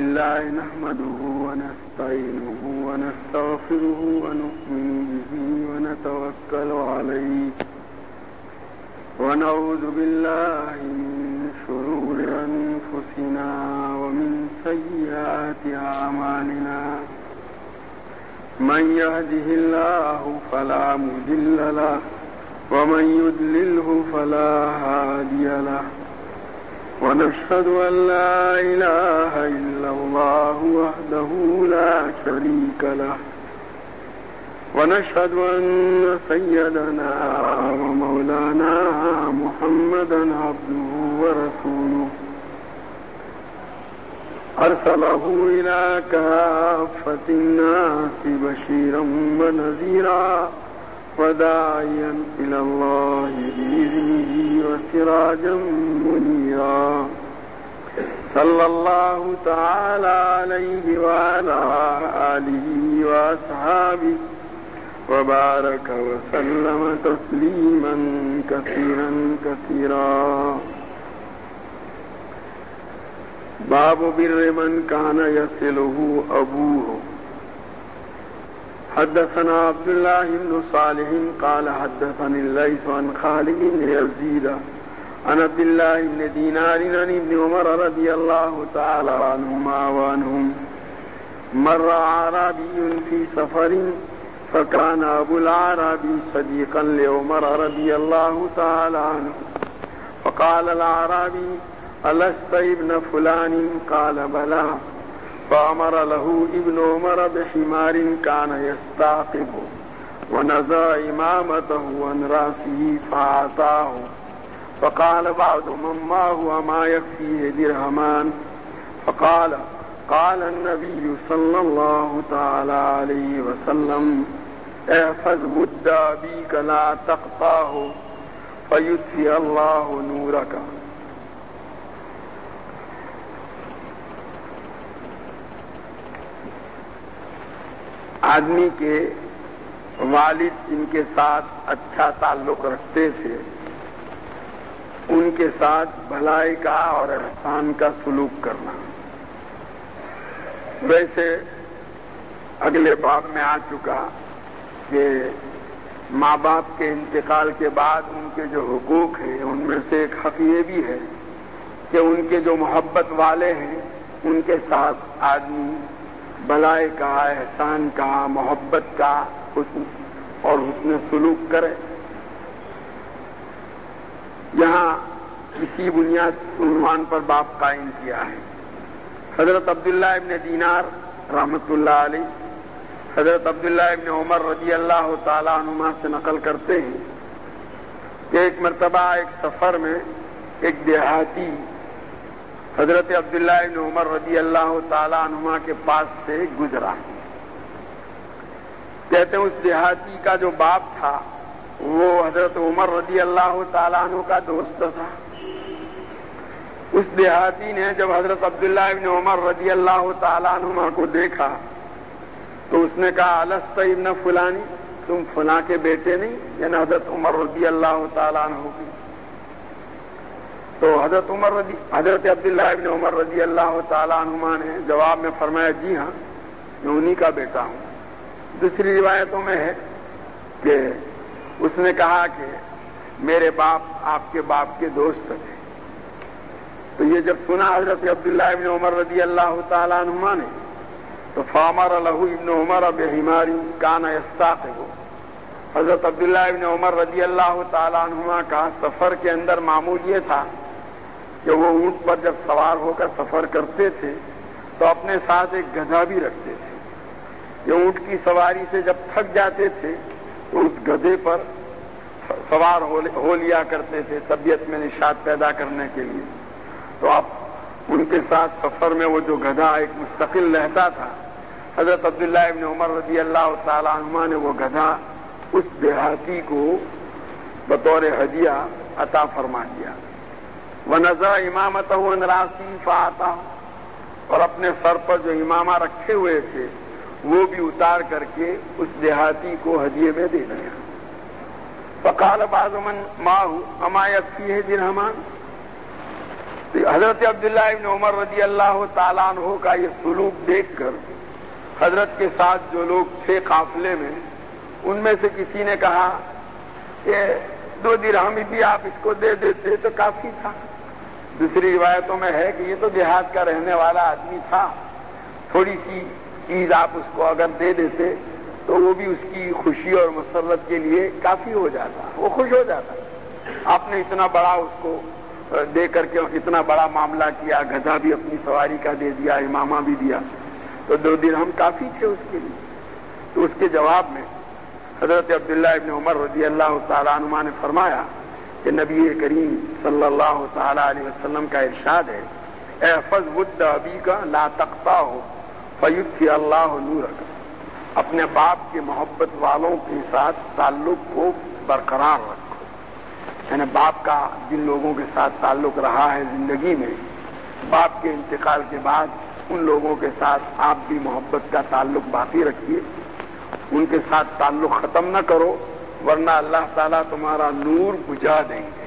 الله نحمده ونستعينه ونستغفره ونؤمن به ونتوكل عليه ونعوذ بالله من شرور أنفسنا ومن سيئات أعمالنا من يهده الله فلا مضل له ومن يضلله فلا هادي له ونشهد أن لا إله إلا الله وحده لا شريك له ونشهد أن سيدنا ومولانا محمدا عبده ورسوله أرسله إلى كافة الناس بشيرا ونذيرا وداعيا إلى الله بإذنه وسراجا منيرا صلى الله تعالى عليه وعلى آله وأصحابه وبارك وسلم تسليما كثيرا كثيرا. باب بر من كان يصله أبوه. حدثنا عبد الله بن صالح قال حدثني الليث عن خالد بن يزيد عن عبد الله بن دينار عن ابن عمر رضي الله تعالى عنهما وعنهم مر أعرابي في سفر فكان أبو الأعرابي صديقا لعمر رضي الله تعالى عنه فقال الأعرابي ألست ابن فلان؟ قال بلى. فأمر له ابن عمر بحمار كان يستعقب ونزع إمامته عن رأسه فأعطاه فقال بعض من معه أما يكفيه درهمان؟ فقال النبي صلى الله تعالى عليه وسلم احفظ مد أبيك لا تقطعه فيطفئ الله نورك. آدمی کے والد جن کے ساتھ اچھا تعلق رکھتے تھے ان کے ساتھ بھلائی کا اور احسان کا سلوک کرنا. ویسے اگلے باب میں آ چکا کہ ماں باپ کے انتقال کے بعد ان کے جو حقوق ہیں ان میں سے ایک حق یہ بھی ہے کہ ان کے جو محبت والے ہیں ان کے ساتھ آدمی بھلائی کا، احسان کا، محبت کا حسن اور حسن سلوک کرے. یہاں اسی بنیاد عنوان پر باب قائم کیا ہے. حضرت عبداللہ ابن دینار رحمۃ اللہ علیہ حضرت عبداللہ ابن عمر رضی اللہ تعالیٰ عنہما سے نقل کرتے ہیں کہ ایک مرتبہ ایک سفر میں ایک دیہاتی حضرت عبداللہ ابن عمر رضی اللہ تعالیٰ عنہما کے پاس سے گزرا. کہتے ہیں اس دیہاتی کا جو باپ تھا وہ حضرت عمر رضی اللہ تعالیٰ عنہ کا دوست تھا. اس دیہاتی نے جب حضرت عبداللہ ابن عمر رضی اللہ تعالیٰ عنہما کو دیکھا تو اس نے کہا الست ابن فلانی؟ تم فلاں کے بیٹے نہیں؟ یعنی حضرت عمر رضی اللہ تعالیٰ عنہ کی. تو حضرت عبداللہ ابن عمر رضی اللہ تعالیٰ عنہما نے جواب میں فرمایا جی ہاں میں انہی کا بیٹا ہوں. دوسری روایتوں میں ہے کہ اس نے کہا کہ میرے باپ آپ کے باپ کے دوست تھے. تو یہ جب سنا حضرت عبداللہ ابن عمر رضی اللہ تعالیٰ عنہما نے تو فامر له ابن عمر بحمار کان یستعقب. حضرت عبداللہ ابن عمر رضی اللہ تعالیٰ عنہما کا سفر کے اندر معمول یہ تھا کہ وہ اونٹ پر جب سوار ہو کر سفر کرتے تھے تو اپنے ساتھ ایک گدھا بھی رکھتے تھے. یہ اونٹ کی سواری سے جب تھک جاتے تھے تو اس گدھے پر سوار ہو لیا کرتے تھے طبیعت میں نشاط پیدا کرنے کے لیے. تو اب ان کے ساتھ سفر میں وہ جو گدھا ایک مستقل رہتا تھا. حضرت عبداللہ ابن عمر رضی اللہ تعالیٰ عنہما نے وہ گدھا اس دیہاتی کو بطور ہدیہ عطا فرما دیا. وَنَزَعَ إِمَامَتَهُ عَنْ رَأْسِهِ فَأَعْطَاهُ. اور اپنے سر پر جو امامہ رکھے ہوئے تھے وہ بھی اتار کر کے اس دیہاتی کو ہدیے میں دے دیا. فقال بعض من معه اما يكفيه درهمان. حضرت عبداللہ ابن عمر رضی اللہ تعالیٰ عنہ کا یہ سلوک دیکھ کر حضرت کے ساتھ جو لوگ تھے قافلے میں، ان میں سے کسی نے کہا کہ 2 درہم بھی آپ اس کو دے دیتے تو کافی تھا۔ دوسری روایتوں میں ہے کہ یہ تو دیہات کا رہنے والا آدمی تھا، تھوڑی سی چیز آپ اس کو اگر دے دیتے تو وہ بھی اس کی خوشی اور مسرت کے لیے کافی ہو جاتا، وہ خوش ہو جاتا۔ آپ نے اتنا بڑا اس کو دے کر کے اتنا بڑا معاملہ کیا، گدھا بھی اپنی سواری کا دے دیا، امامہ بھی دیا، تو 2 درہم کافی تھے اس کے لیے۔ تو اس کے جواب میں حضرت عبداللہ ابن عمر رضی اللہ تعالیٰ عنہ نے فرمایا کہ نبی کریم صلی اللہ تعالیٰ علیہ وسلم کا ارشاد ہے، احفظ ود ابیک لا تقطعہ فیطفئ اللہ نورک، اپنے باپ کے محبت والوں کے ساتھ تعلق کو برقرار رکھو۔ یعنی باپ کا جن لوگوں کے ساتھ تعلق رہا ہے زندگی میں، باپ کے انتقال کے بعد ان لوگوں کے ساتھ آپ بھی محبت کا تعلق باقی رکھیے، ان کے ساتھ تعلق ختم نہ کرو، ورنہ اللہ تعالیٰ تمہارا نور بجھا دیں گے۔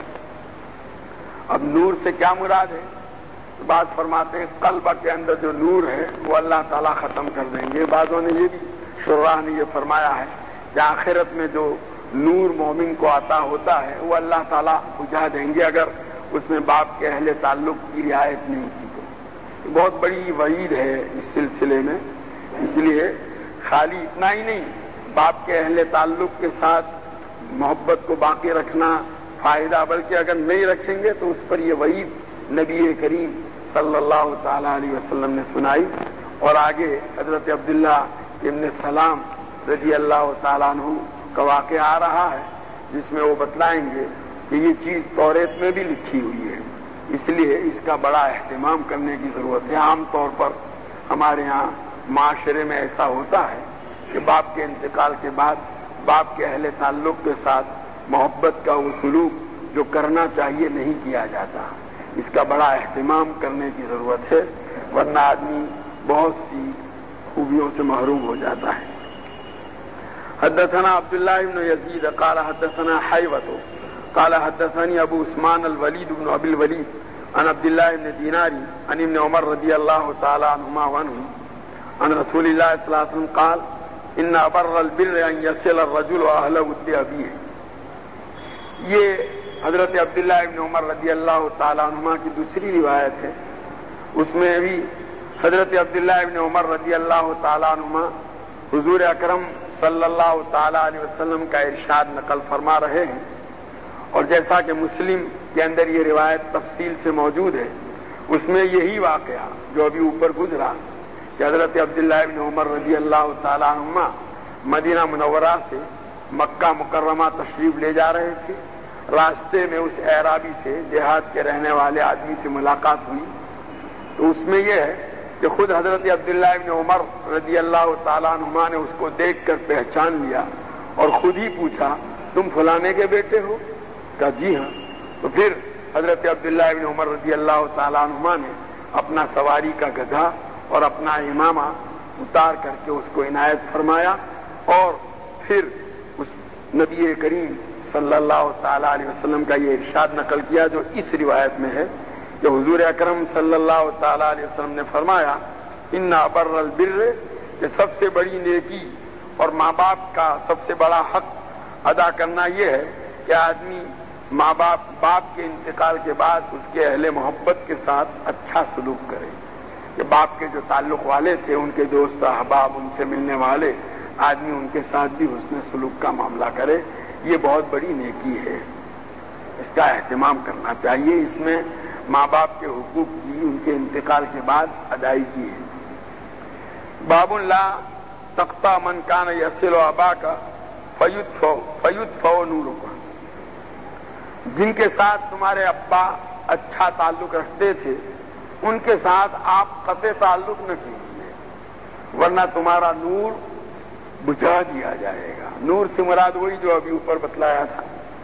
اب نور سے کیا مراد ہے؟ بعض فرماتے ہیں قلب کے اندر جو نور ہے وہ اللہ تعالیٰ ختم کر دیں گے۔ بعضوں نے یہ بھی، شراح نے یہ فرمایا ہے کہ آخرت میں جو نور مومن کو عطا ہوتا ہے وہ اللہ تعالیٰ بجھا دیں گے اگر اس میں باپ کے اہل تعلق کی رعایت نہیں کی تو۔ بہت بڑی وعید ہے اس سلسلے میں، اس لیے خالی اتنا ہی نہیں، باپ کے اہل تعلق کے ساتھ محبت کو باقی رکھنا فائدہ، بلکہ اگر نہیں رکھیں گے تو اس پر یہ وعید نبی کریم صلی اللہ تعالی علیہ وسلم نے سنائی۔ اور آگے حضرت عبداللہ ابن سلام رضی اللہ تعالیٰ عنہ کا واقعہ آ رہا ہے، جس میں وہ بتلائیں گے کہ یہ چیز توریت میں بھی لکھی ہوئی ہے، اس لیے اس کا بڑا اہتمام کرنے کی ضرورت ہے۔ عام طور پر ہمارے ہاں معاشرے میں ایسا ہوتا ہے کہ باپ کے انتقال کے بعد باپ کے اہل تعلق کے ساتھ محبت کا وہ سلوک جو کرنا چاہیے نہیں کیا جاتا، اس کا بڑا اہتمام کرنے کی ضرورت ہے، ورنہ آدمی بہت سی خوبیوں سے محروم ہو جاتا ہے۔ حدثنا عبداللہ بن یزید قال حدثنا حیوۃ قال حدثني ابو عثمان الولید بن ابی الولید عن عبداللہ بن دینار عن ابن عمر رضی اللہ تعالی عنہما وعنہ عن رسول اللہ صلی اللہ علیہ وسلم قال ان ابر البر ان يصل الرجل اهل ود ابيه۔ یہ حضرت عبداللہ ابن عمر رضی اللہ تعالی عنہما کی دوسری روایت ہے، اس میں بھی حضرت عبداللہ ابن عمر رضی اللہ تعالی عنہما حضور اکرم صلی اللہ تعالی علیہ وسلم کا ارشاد نقل فرما رہے ہیں، اور جیسا کہ مسلم کے اندر یہ روایت تفصیل سے موجود ہے، اس میں یہی واقعہ جو ابھی اوپر گزرا کہ حضرت عبداللہ ابن عمر رضی اللہ تعالی عنہما مدینہ منورہ سے مکہ مکرمہ تشریف لے جا رہے تھے، راستے میں اس اعرابی سے، دیہات کے رہنے والے آدمی سے ملاقات ہوئی، تو اس میں یہ ہے کہ خود حضرت عبداللہ ابن عمر رضی اللہ تعالیٰ عنہما نے اس کو دیکھ کر پہچان لیا اور خود ہی پوچھا تم فلانے کے بیٹے ہو؟ کہا جی ہاں۔ تو پھر حضرت عبداللہ ابن عمر رضی اللہ تعالیٰ عنہما نے اپنا سواری کا گدھا اور اپنا امامہ اتار کر کے اس کو عنایت فرمایا، اور پھر اس نبی کریم صلی اللہ تعالی علیہ وسلم کا یہ ارشاد نقل کیا جو اس روایت میں ہے کہ حضور اکرم صلی اللہ تعالی علیہ وسلم نے فرمایا ان ابر البر، کہ سب سے بڑی نیکی اور ماں باپ کا سب سے بڑا حق ادا کرنا یہ ہے کہ آدمی ماں باپ کے انتقال کے بعد اس کے اہل محبت کے ساتھ اچھا سلوک کرے، کہ باپ کے جو تعلق والے تھے، ان کے دوست احباب، ان سے ملنے والے آدمی، ان کے ساتھ بھی حسن سلوک کا معاملہ کرے، یہ بہت بڑی نیکی ہے، اس کا اہتمام کرنا چاہیے۔ اس میں ماں باپ کے حقوق کی ان کے انتقال کے بعد ادائیگی ہے۔ باب لا تقطع من کان یصل اباک فیطفئ نورک، جن کے ساتھ تمہارے ابا اچھا تعلق رکھتے تھے ان کے ساتھ آپ قطع تعلق نہ کیجیے، ورنہ تمہارا نور بجھا دیا جائے گا۔ نور سے مراد وہی جو ابھی اوپر بتلایا تھا۔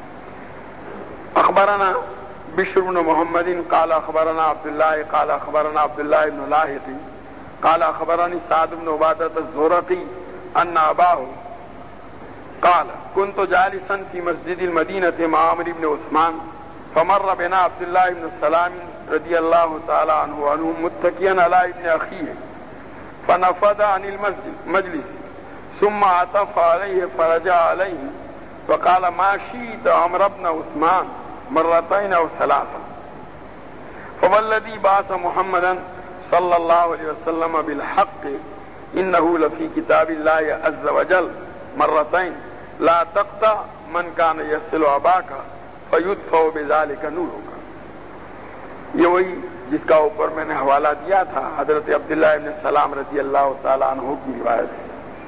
اخبرنا بشر بن محمد قال اخبرنا عبداللہ قال اخبرنا عبداللہ بن لاحق قال اخبرني سعد بن عبادة الزرقي ان اباه قال كنت جالسا في مسجد المدينة مع عمرو بن عثمان فمر بنا عبد الله بن سلام رضی اللہ تعالی عنہ متکئا علی ابن اخیہ فنفض عن المجلس ثم عطف علیہ فرجع علیہ وقال ما شئت عمرو بن عثمان مرتين او ثلاثا فوالذي بعث محمدا صلى الله عليه وسلم بالحق انه لفي كتاب الله عز وجل مرتين لا تقطع من كان يصل اباك فيدفع بذلك نورك. یہ وہی جس کا اوپر میں نے حوالہ دیا تھا، حضرت عبداللہ ابن سلام رضی اللہ تعالیٰ عنہ کی روایت ہے.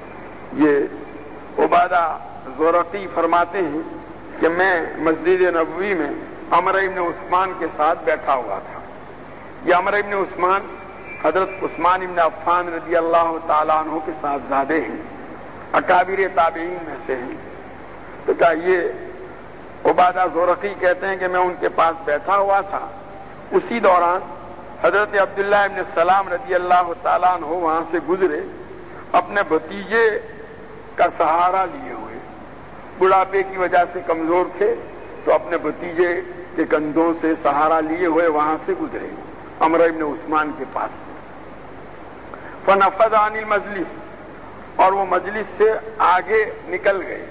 یہ عبادہ زورقی فرماتے ہیں کہ میں مسجد نبوی میں عمر ابن عثمان کے ساتھ بیٹھا ہوا تھا. یہ عمر ابن عثمان حضرت عثمان ابن عفان رضی اللہ تعالیٰ عنہ کے ساتھ زادے ہیں، اکابر تابعین میں سے ہیں. تو کیا یہ عبادہ زورقی کہتے ہیں کہ میں ان کے پاس بیٹھا ہوا تھا، اسی دوران حضرت عبداللہ ابن سلام رضی اللہ تعالیٰ عنہ وہاں سے گزرے، اپنے بھتیجے کا سہارا لیے ہوئے. بڑھاپے کی وجہ سے کمزور تھے تو اپنے بھتیجے کے کندھوں سے سہارا لیے ہوئے وہاں سے گزرے عمر ابن عثمان کے پاس. فنفض عن المجلس، اور وہ مجلس سے آگے نکل گئے.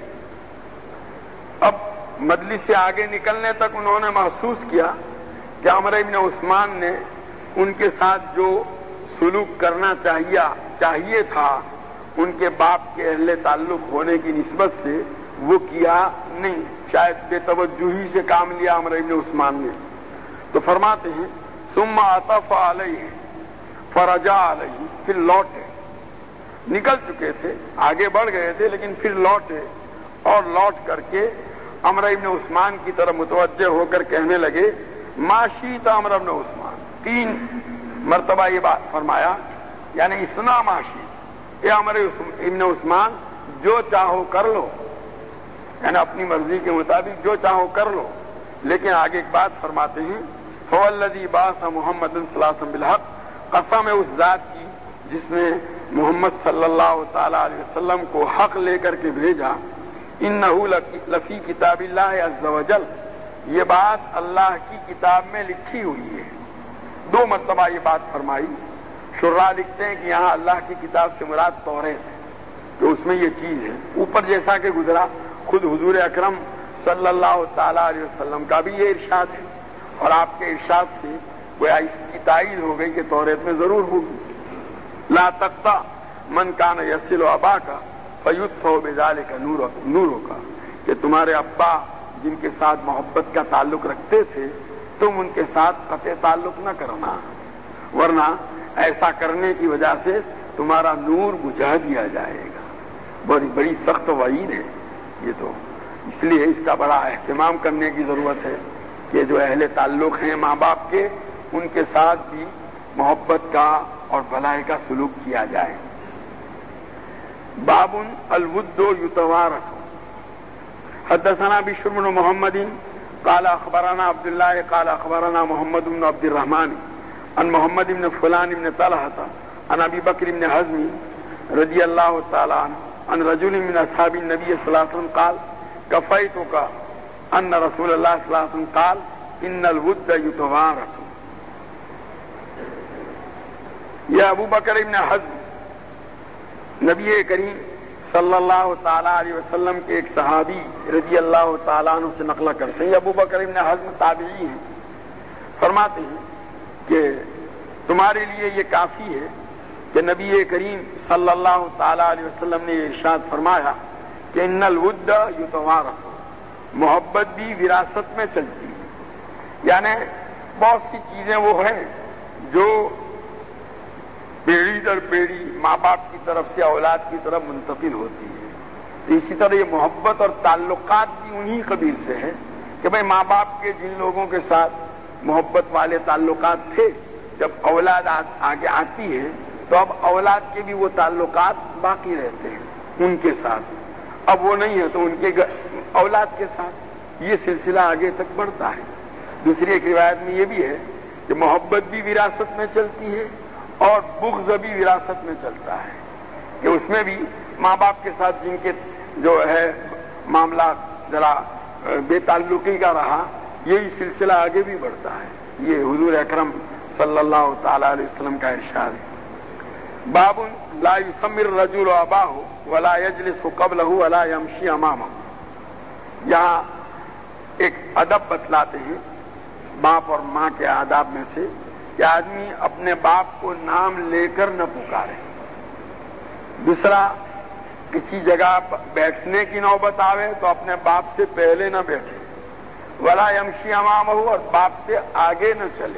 اب مجلس سے آگے نکلنے تک انہوں نے محسوس کیا کہ عمر ابن عثمان نے ان کے ساتھ جو سلوک کرنا چاہیے تھا ان کے باپ کے اہل تعلق ہونے کی نسبت سے وہ کیا نہیں، شاید بے توجہی سے کام لیا عمر ابن عثمان نے. تو فرماتے ہیں ثم عطف علیہ فرجع علیہ، پھر لوٹے. نکل چکے تھے، آگے بڑھ گئے تھے، لیکن پھر لوٹے اور لوٹ کر کے عمر ابن عثمان کی طرف متوجہ ہو کر کہنے لگے ما شئت عمر ابن عثمان. 3 مرتبہ یہ بات فرمایا، یعنی اسنا ما شئت، اے عمر ابن عثمان جو چاہو کر لو، یعنی اپنی مرضی کے مطابق جو چاہو کر لو. لیکن آگے ایک بات فرماتے ہیں فوالذی بعث محمد صلی اللہ علیہ وسلم بالحق، قسم ہے اس ذات کی جس نے محمد صلی اللہ تعالی علیہ وسلم کو حق لے کر کے بھیجا. انہ لفی کتاب اللہ عز وجل، یہ بات اللہ کی کتاب میں لکھی ہوئی ہے. 2 مرتبہ یہ بات فرمائی. شراح لکھتے ہیں کہ یہاں اللہ کی کتاب سے مراد توریت ہے کہ اس میں یہ چیز ہے. اوپر جیسا کہ گزرا خود حضور اکرم صلی اللہ تعالی علیہ وسلم کا بھی یہ ارشاد ہے، اور آپ کے ارشاد سے گویا اس کی تائید ہو گئی کہ توریت میں ضرور ہوگی. لا تقطع من کان یصل اباک فیدفع بذلک نورک، کہ تمہارے ابا جن کے ساتھ محبت کا تعلق رکھتے تھے تم ان کے ساتھ قطع تعلق نہ کرنا، ورنہ ایسا کرنے کی وجہ سے تمہارا نور بجھا دیا جائے گا. بڑی بڑی سخت وعید ہے یہ. تو اس لیے اس کا بڑا اہتمام کرنے کی ضرورت ہے کہ جو اہل تعلق ہیں ماں باپ کے، ان کے ساتھ بھی محبت کا اور بھلائی کا سلوک کیا جائے. باب الود یتوارث. حدثنا بشر بن محمد قال اخبرنا عبد الله قال اخبرنا محمد بن عبد الرحمن عن محمد بن فلان بن طلحة عن ابي بكر بن حزم رضي الله تعالى عنه عن رجل من اصحاب النبي صلى الله عليه وسلم قال كفيتك ان رسول الله صلى الله عليه وسلم قال ان الود يتوارث. یہ ابو بکر ابن حزم نبی کریم صلی اللہ تعالی علیہ وسلم کے ایک صحابی رضی اللہ تعالیٰ عنہ سے نقل کرتے ہیں. یہ ابو بکر ابن حزم تابعی ہیں. فرماتے ہیں کہ تمہارے لیے یہ کافی ہے کہ نبی کریم صلی اللہ تعالی علیہ وسلم نے یہ ارشاد فرمایا کہ ان الود یتوارث، محبت بھی وراثت میں چلتی ہے. یعنی بہت سی چیزیں وہ ہیں جو پیڑھی در پیڑھی ماں باپ کی طرف سے اولاد کی طرف منتقل ہوتی ہے. اسی طرح یہ محبت اور تعلقات بھی انہی قبیل سے ہے کہ بھئی ماں باپ کے جن لوگوں کے ساتھ محبت والے تعلقات تھے، جب اولاد آگے آتی ہے تو اب اولاد کے بھی وہ تعلقات باقی رہتے ہیں ان کے ساتھ. اب وہ نہیں ہے تو ان کے اولاد کے ساتھ یہ سلسلہ آگے تک بڑھتا ہے. دوسری ایک روایت میں یہ بھی ہے کہ محبت بھی وراثت میں چلتی ہے اور بغض بھی وراثت میں چلتا ہے، کہ اس میں بھی ماں باپ کے ساتھ جن کے جو ہے معاملہ ذرا بے تعلقی کا رہا، یہی سلسلہ آگے بھی بڑھتا ہے. یہ حضور اکرم صلی اللہ تعالی علیہ وسلم کا ارشاد ہے۔ باب لا یسمی الرجل اباہ ولا یجلس قبلہ ولا یمشی امامہ۔ یہاں ایک ادب بتلاتے ہیں باپ اور ماں کے آداب میں سے کہ آدمی اپنے باپ کو نام لے کر نہ پکارے۔ دوسرا، کسی جگہ بیٹھنے کی نوبت آوے تو اپنے باپ سے پہلے نہ بیٹھے، ولا یمشی امامہ، اور باپ سے آگے نہ چلے۔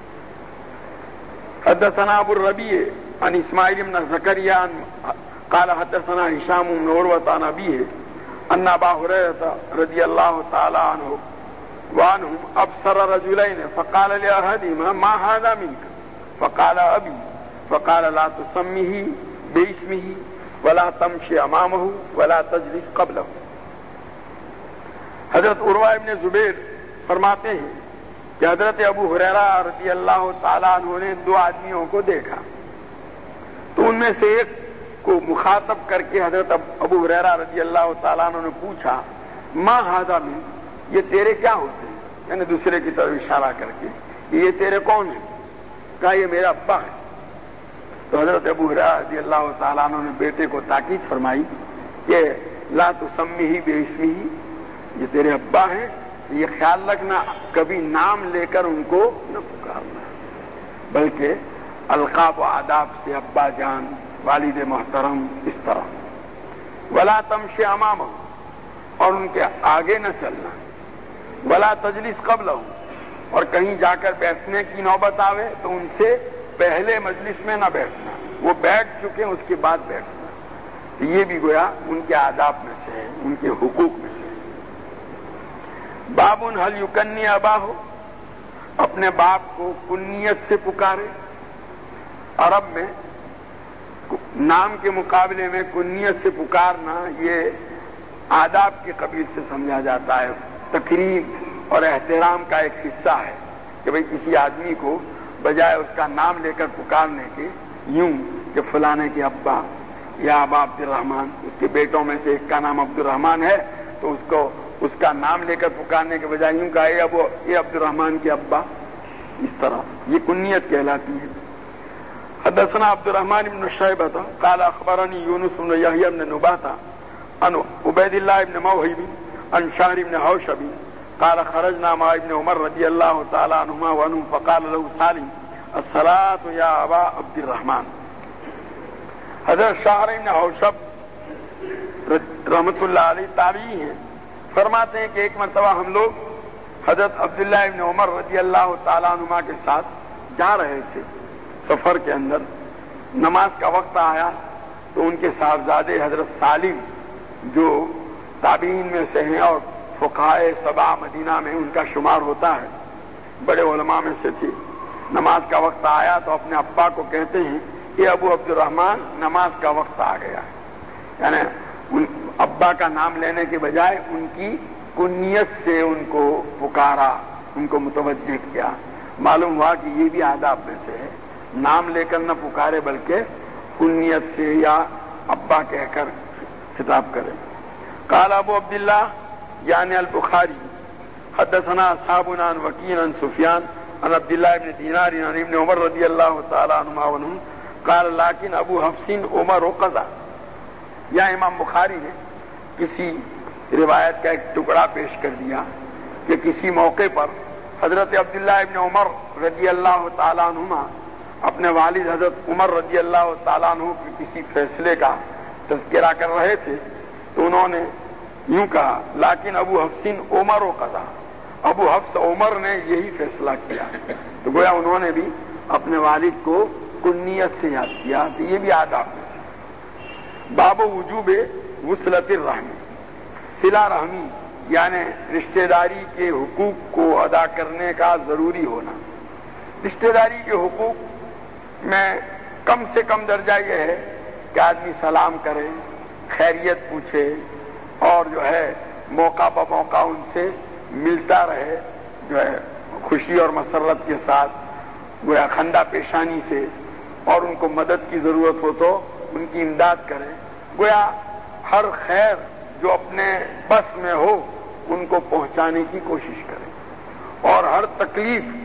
حدثنا ابو الربیع عن اسماعیل بن زکریا قال حدثنا ہشام بن عروۃ عن ابیہ ان ابا ہریرہ رضی اللہ تعالی عنہ وعنهم ابصر رجلين فقال لاحدهما ما هذا منك فقال ابي فقال لا تسميه باسمه ولا تمشي امامه ولا تجلس قبله۔ حضرت عروہ ابن زبیر فرماتے ہیں کہ حضرت ابو ہریرہ رضی اللہ تعالیٰ عنہ نے دو آدمیوں کو دیکھا تو ان میں سے ایک کو مخاطب کر کے حضرت ابو ہریرہ رضی اللہ تعالیٰ عنہ نے پوچھا ما ھذا من، یہ تیرے کیا ہوتے ہیں، یعنی دوسرے کی طرف اشارہ کر کے یہ تیرے کون ہیں؟ کہا یہ میرا ابا ہے۔ تو حضرت ابو ہریرہ رضی اللہ تعالیٰ عنہ نے بیٹے کو تاکید فرمائی کہ لا تسمیہ باسمہ، یہ تیرے ابا ہیں، یہ خیال رکھنا کبھی نام لے کر ان کو نہ پکارنا، بلکہ القاب و آداب سے ابا جان، والد محترم، اس طرح۔ ولا تمشی امامہ، اور ان کے آگے نہ چلنا۔ ولا تجلس قبلہ، اور کہیں جا کر بیٹھنے کی نوبت آوے تو ان سے پہلے مجلس میں نہ بیٹھنا، وہ بیٹھ چکے اس کے بعد بیٹھنا۔ تو یہ بھی گویا ان کے آداب میں سے ہے، ان کے حقوق میں سے ہے۔ باب هل یکنی اباہ، اپنے باپ کو کنیت سے پکارے۔ عرب میں نام کے مقابلے میں کنیت سے پکارنا یہ آداب کے قبیل سے سمجھا جاتا ہے، تقریب اور احترام کا ایک حصہ ہے کہ بھئی کسی آدمی کو بجائے اس کا نام لے کر پکارنے کے یوں کہ فلانے کے ابا یا ابا عبد الرحمن، اس کے بیٹوں میں سے ایک کا نام عبد الرحمن ہے تو اس کو اس کا نام لے کر پکارنے کے بجائے یوں کہا یہ عبد الرحمن کے ابا، اس طرح یہ کنیت کہلاتی ہے۔ حدثنا عبد الرحمن بن شیبہ قال اخبرني یونس بن یحیی بن نباتہ عن عبید اللہ بن موہب عن شہر بن حوشب قال خرجنا مع ابن عمر رضی اللہ تعالی عنہما وعنہ فقال له سالم الصلاة یا ابا عبد الرحمن۔ حضرت شہر بن حوشب رحمۃ اللہ علیہ تابعی ہیں، فرماتے ہیں کہ ایک مرتبہ ہم لوگ حضرت عبداللہ ابن عمر رضی اللہ تعالیٰ عنہما کے ساتھ جا رہے تھے، سفر کے اندر نماز کا وقت آیا تو ان کے صاحبزادے حضرت سالم جو تابعین میں سے ہیں اور فقہائے سبع مدینہ میں ان کا شمار ہوتا ہے، بڑے علماء میں سے تھے، نماز کا وقت آیا تو اپنے ابا کو کہتے ہیں کہ ابو عبد الرحمن نماز کا وقت آ گیا ہے، یعنی ابا کا نام لینے کے بجائے ان کی کنیت سے ان کو پکارا، ان کو متوجہ کیا۔ معلوم ہوا کہ یہ بھی آداب میں سے ہے، نام لے کر نہ پکارے بلکہ کنیت سے یا ابا کہہ کر خطاب کرے۔ قال ابو عبداللہ یعنی البخاری حدثنا اصحابنا عن وکیع عن سفیان عن عبداللہ ابن دینار عن ابن عمر رضی اللہ تعالی عنہما عنہ قال لیکن ابو حفص عمر قضا۔ یا امام بخاری نے کسی روایت کا ایک ٹکڑا پیش کر دیا کہ کسی موقع پر حضرت عبداللہ ابن عمر رضی اللہ تعالیٰ عنہما اپنے والد حضرت عمر رضی اللہ تعالیٰ عنہ کے کسی فیصلے کا تذکرہ کر رہے تھے تو انہوں نے یوں کہا لیکن ابو حفص عمر و قضا، ابو حفص عمر نے یہی فیصلہ کیا، تو گویا انہوں نے بھی اپنے والد کو کنیت سے یاد کیا، تو یہ بھی آداب میں سے۔ باب وجوب وصلۃ الرحم، صلہ رحمی یعنی رشتہ داری کے حقوق کو ادا کرنے کا ضروری ہونا۔ رشتہ داری کے حقوق میں کم سے کم درجہ یہ ہے کہ آدمی سلام کرے، خیریت پوچھے اور جو ہے موقع بہ موقع ان سے ملتا رہے، جو ہے خوشی اور مسرت کے ساتھ، گویا خندہ پیشانی سے، اور ان کو مدد کی ضرورت ہو تو ان کی امداد کرے، گویا ہر خیر جو اپنے بس میں ہو ان کو پہنچانے کی کوشش کرے، اور ہر تکلیف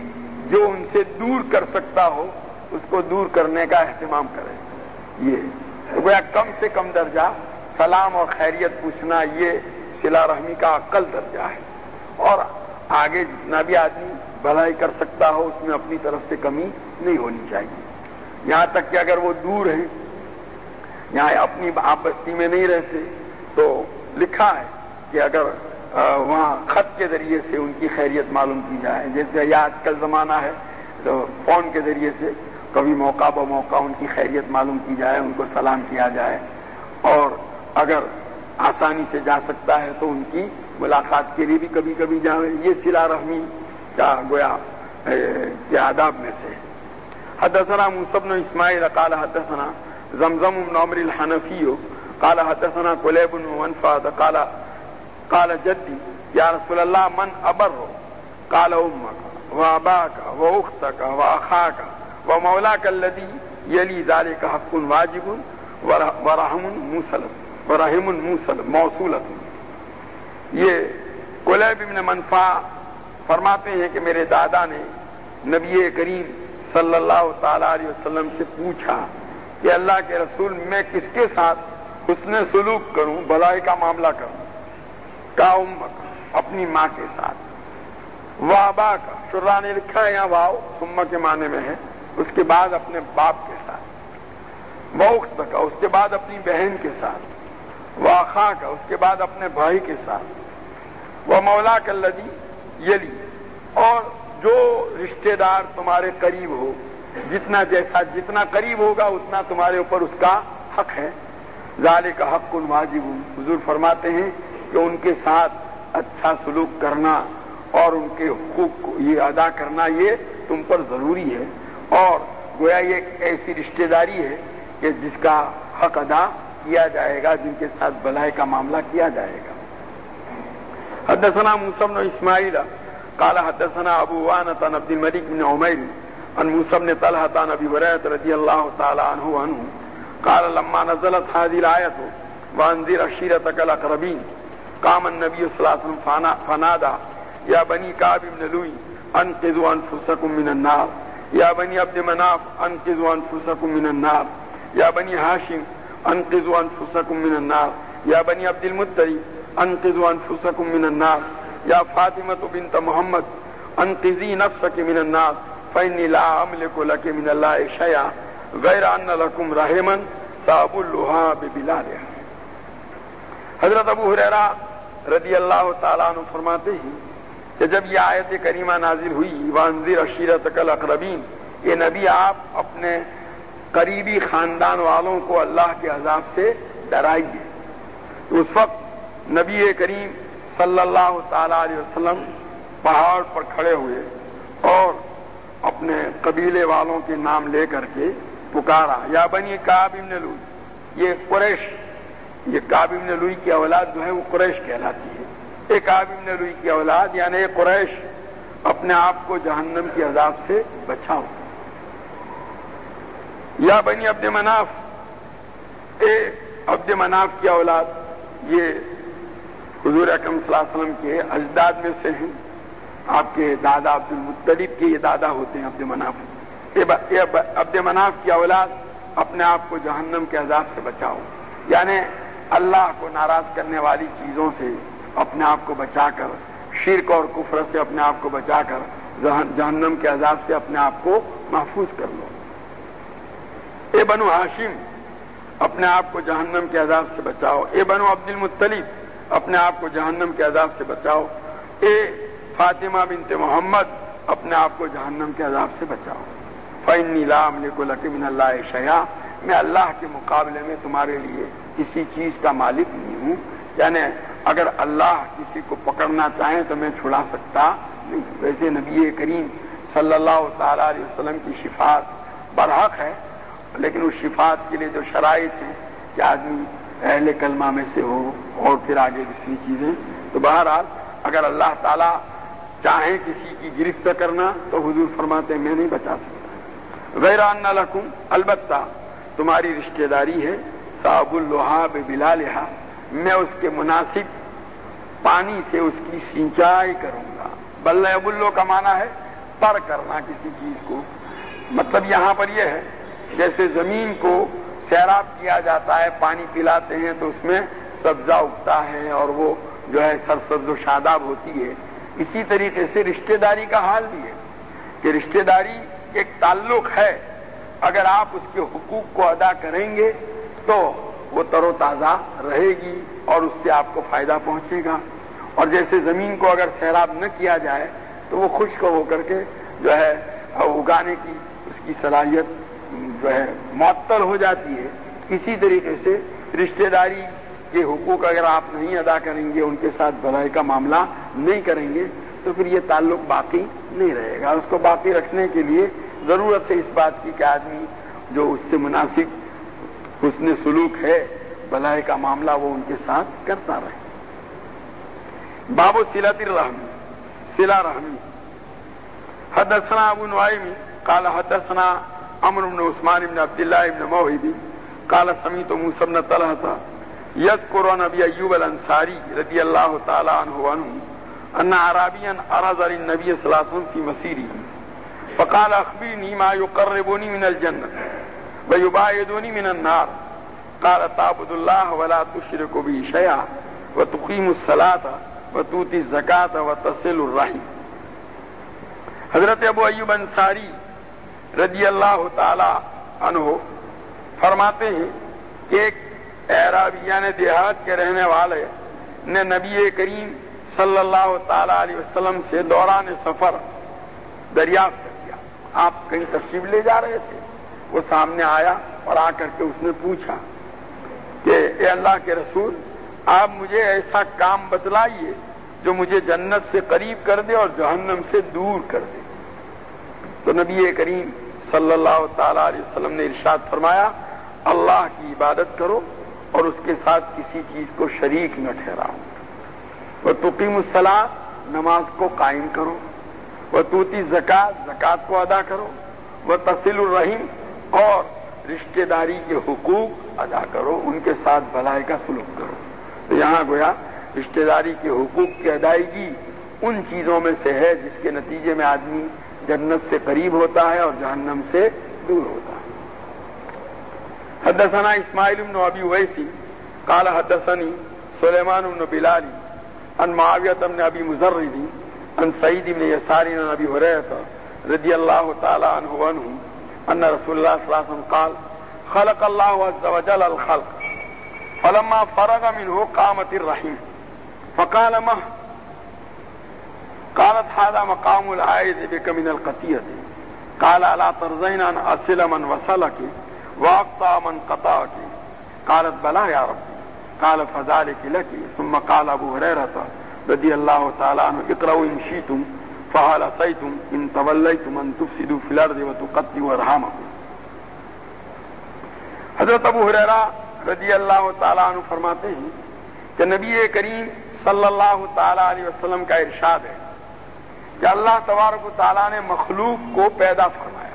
جو ان سے دور کر سکتا ہو اس کو دور کرنے کا اہتمام کرے. یہ گویا کم سے کم درجہ سلام اور خیریت پوچھنا یہ صلہ رحمی کا اقل درجہ ہے. اور آگے جتنا بھی آدمی بھلائی کر سکتا ہو اس میں اپنی طرف سے کمی نہیں ہونی چاہیے. یہاں تک کہ اگر وہ دور ہیں، یہاں اپنی آپ بستی میں نہیں رہتے، تو لکھا ہے کہ اگر وہاں خط کے ذریعے سے ان کی خیریت معلوم کی جائے، جیسے یہ آج کل زمانہ ہے تو فون کے ذریعے سے کبھی موقع بموقع ان کی خیریت معلوم کی جائے، ان کو سلام کیا جائے. اور اگر آسانی سے جا سکتا ہے تو ان کی ملاقات کے لیے بھی کبھی کبھی جائے. یہ صلہ رحمی کا گویا کے آداب میں سے. حدثنا موسى بن اسماعیل قال حدثنا زمزم بن عمرو الحنفی قال حدثنا قلیب بن منفاد قال جدی یا رسول اللہ من ابر قال امك واباك واختك واخاك ومولاك الذي يلي ذلك حق واجب ورحم موصل موصولة. یہ قلیب بن منفع فرماتے ہیں کہ میرے دادا نے نبی کریم صلی اللہ تعالی علیہ وسلم سے پوچھا کہ اللہ کے رسول میں کس کے ساتھ حسن سلوک کروں، بھلائی کا معاملہ کروں. کا امک اپنی ماں کے ساتھ، وابا کا شرا نے لکھا ہے یہاں واؤ ثم کے معنی میں ہے، اس کے بعد اپنے باپ کے ساتھ، واخت کا اس کے بعد اپنی بہن کے ساتھ، واخا کا اس کے بعد اپنے بھائی کے ساتھ، وہ مولا کلذی یلی اور جو رشتہ دار تمہارے قریب ہو، جتنا قریب ہوگا اتنا تمہارے اوپر اس کا حق ہے. ذالک حق واجب. حضور فرماتے ہیں کہ ان کے ساتھ اچھا سلوک کرنا اور ان کے حقوق کو یہ ادا کرنا یہ تم پر ضروری ہے. اور گویا یہ ایک ایسی رشتہ داری ہے کہ جس کا حق ادا کیا جائے گا، جن کے ساتھ بھلائی کا معاملہ کیا جائے گا. حدثنا موسى بن اسماعیل قال حدثنا ابو وانة عن عبد الملك بن عمير عن موسى بن طلحة عن ابي هريرة رضي الله تعالى عنه قال لما نزلت هذه الآية وانذر عشيرتك الأقربين قام النبي صلى الله عليه وسلم فنادى يا بني كعب بن لؤي انقذوا انفسكم من النار، يا بني عبد مناف انقذوا انفسكم من النار، يا بني هاشم انقذوا انفسكم من النار، يا بني عبد المطلب انقذوا انفسكم من النار، يا فاطمة بنت محمد انقذي نفسك من النار فإني لا أملك لك من الله شيئا غير أن لكم رحما تابلها ببلادها. حضرت ابو ہریرہ رضی اللہ تعالیٰ عنہ فرماتے ہیں کہ جب یہ آیت کریمہ نازل ہوئی وانذر عشیرتک الاقربین، یہ نبی آپ اپنے قریبی خاندان والوں کو اللہ کے عذاب سے ڈرائیے. تو اس وقت نبی کریم صلی اللہ تعالی علیہ وسلم پہاڑ پر کھڑے ہوئے اور اپنے قبیلے والوں کے نام لے کر کے پکارا یا بنی کعب بن لؤی. یہ قریش، یہ کعب بن لؤی کی اولاد جو ہے وہ قریش کہلاتی ہے. ایک کعب بن لؤی کی اولاد یعنی قریش اپنے آپ کو جہنم کے عذاب سے بچاؤ. یا بنی عبد مناف، اے عبد مناف کی اولاد، یہ حضور اکرم صلی اللہ علیہ وسلم کے اجداد میں سے ہیں. آپ کے دادا عبد المطلب کے یہ دادا ہوتے ہیں عبد مناف. عبد مناف کی اولاد اپنے آپ کو جہنم کے عذاب سے بچاؤ، یعنی اللہ کو ناراض کرنے والی چیزوں سے اپنے آپ کو بچا کر، شرک اور کفر سے اپنے آپ کو بچا کر جہنم کے عذاب سے اپنے آپ کو محفوظ کر لو. اے بنو ہاشم اپنے آپ کو جہنم کے عذاب سے بچاؤ. اے بنو عبد المطلب اپنے آپ کو جہنم کے عذاب سے بچاؤ. اے فاطمہ بنت محمد اپنے آپ کو جہنم کے عذاب سے بچاؤ. فإنی لا أملک لک من اللہ شیئا، میں اللہ کے مقابلے میں تمہارے لیے کسی چیز کا مالک نہیں ہوں. یعنی اگر اللہ کسی کو پکڑنا چاہیں تو میں چھڑا سکتا نہیں. ویسے نبی کریم صلی اللہ تعالی علیہ وسلم کی شفاعت برحق ہے، لیکن اس شفاعت کے لیے جو شرائط ہیں کہ آدمی اہل کلمہ میں سے ہو اور پھر آگے دوسری چیزیں، تو بہرحال اگر اللہ تعالیٰ چاہیں کسی کی گرفت کرنا تو حضور فرماتے ہیں میں نہیں بچا سکتا. غیر ان لکم، البتہ تمہاری رشتہ داری ہے، صاب اللحاب بلالہا، میں اس کے مناسب پانی سے اس کی سینچائی کروں گا. بلہ بلو کا معنی ہے تر کرنا کسی چیز کو. مطلب یہاں پر یہ ہے جیسے زمین کو سیراب کیا جاتا ہے، پانی پلاتے ہیں تو اس میں سبزہ اگتا ہے اور وہ جو ہے سرسبز و شاداب ہوتی ہے. اسی طریقے سے رشتہ داری کا حال بھی ہے کہ رشتہ داری ایک تعلق ہے، اگر آپ اس کے حقوق کو ادا کریں گے تو وہ تر و تازہ رہے گی اور اس سے آپ کو فائدہ پہنچے گا. اور جیسے زمین کو اگر سیراب نہ کیا جائے تو وہ خشک ہو کر کے جو ہے اگانے کی اس کی صلاحیت جو ہے معطل ہو جاتی ہے. اسی طریقے سے رشتہ داری کے حقوق اگر آپ نہیں ادا کریں گے، ان کے ساتھ بھلائی کا معاملہ نہیں کریں گے تو پھر یہ تعلق باقی نہیں رہے گا. اس کو باقی رکھنے کے لیے ضرورت ہے اس بات کی کہ آدمی جو اس سے مناسب حسن سلوک ہے، بھلائی کا معاملہ وہ ان کے ساتھ کرتا رہے. باب صلۃ الرحم، صلہ رحمی. حدثنا ابو نعیم قال حدثنا عمرو بن عثمان بن عبد الله بن موهب قال سمعت موسى بن طلحة يذكر عن ابي ايوب الانصاري رضي الله تعالى عنه ان اعرابيا عرض للنبي صلى الله عليه وسلم في مسيره فقال اخبرني ما يقربني من الجنة ويباعدني من النار. قال تعبد الله ولا تشرك به شيئا وتقيم الصلاة وتؤتي الزكاة وتصل الرحم. حضرت ابو ایوب انصاری رضی اللہ تعالی عنہ فرماتے ہیں کہ ایک اعرابیان دیہات کے رہنے والے نے نبی کریم صلی اللہ تعالی علیہ وسلم سے دوران سفر دریافت کر دیا. آپ کہیں تشریف لے جا رہے تھے، وہ سامنے آیا اور آ کر کے اس نے پوچھا کہ اے اللہ کے رسول، آپ مجھے ایسا کام بتلائیے جو مجھے جنت سے قریب کر دے اور جہنم سے دور کر دے. تو نبی کریم صلی اللہ تعالی علیہ وسلم نے ارشاد فرمایا، اللہ کی عبادت کرو اور اس کے ساتھ کسی چیز کو شریک نہ ٹھہراؤ. وتقیم الصلاۃ، نماز کو قائم کرو. وتؤتی الزکات، زکات کو ادا کرو. وتصل الرحم، اور رشتہ داری کے حقوق ادا کرو، ان کے ساتھ بھلائی کا سلوک کرو. تو یہاں گویا رشتہ داری کے حقوق کی ادائیگی ان چیزوں میں سے ہے جس کے نتیجے میں آدمی جنت سے قریب ہوتا ہے اور جہنم سے دور ہوتا ہے. حدثنا اسماعیل بن ابی اویس قال حدثني سلیمان بن بلال عن معاویہ بن ابی مزرد عن سعید بن یسار عن ابی ہریرہ رضی اللہ تعالی عنہ ان رسول اللہ صلی اللہ علیہ وسلم قال خلق اللہ عز وجل الخلق فلما فرغ منه قامت الرحم فقال ما قالت هذا مقام العائد بك من القطيعة. قال الا ترضين ان اصل من وصلك واقطع من قطعك. قالت بلى يا ربي. قال فذلك لك. ثم قال ابو هريرة رضي الله تعالى عنه اقرأوا ان شئتم فهل عصيتم ان توليتم ان تفسدوا في الارض وتقطعوا ارحامكم. حضرت ابو ہریرہ رضی اللہ تعالیٰ عنہ فرماتے ہیں کہ نبی کریم صلی اللہ تعالیٰ علیہ وسلم کا ارشاد ہے کہ اللہ تبارک و تعالیٰ نے مخلوق کو پیدا فرمایا.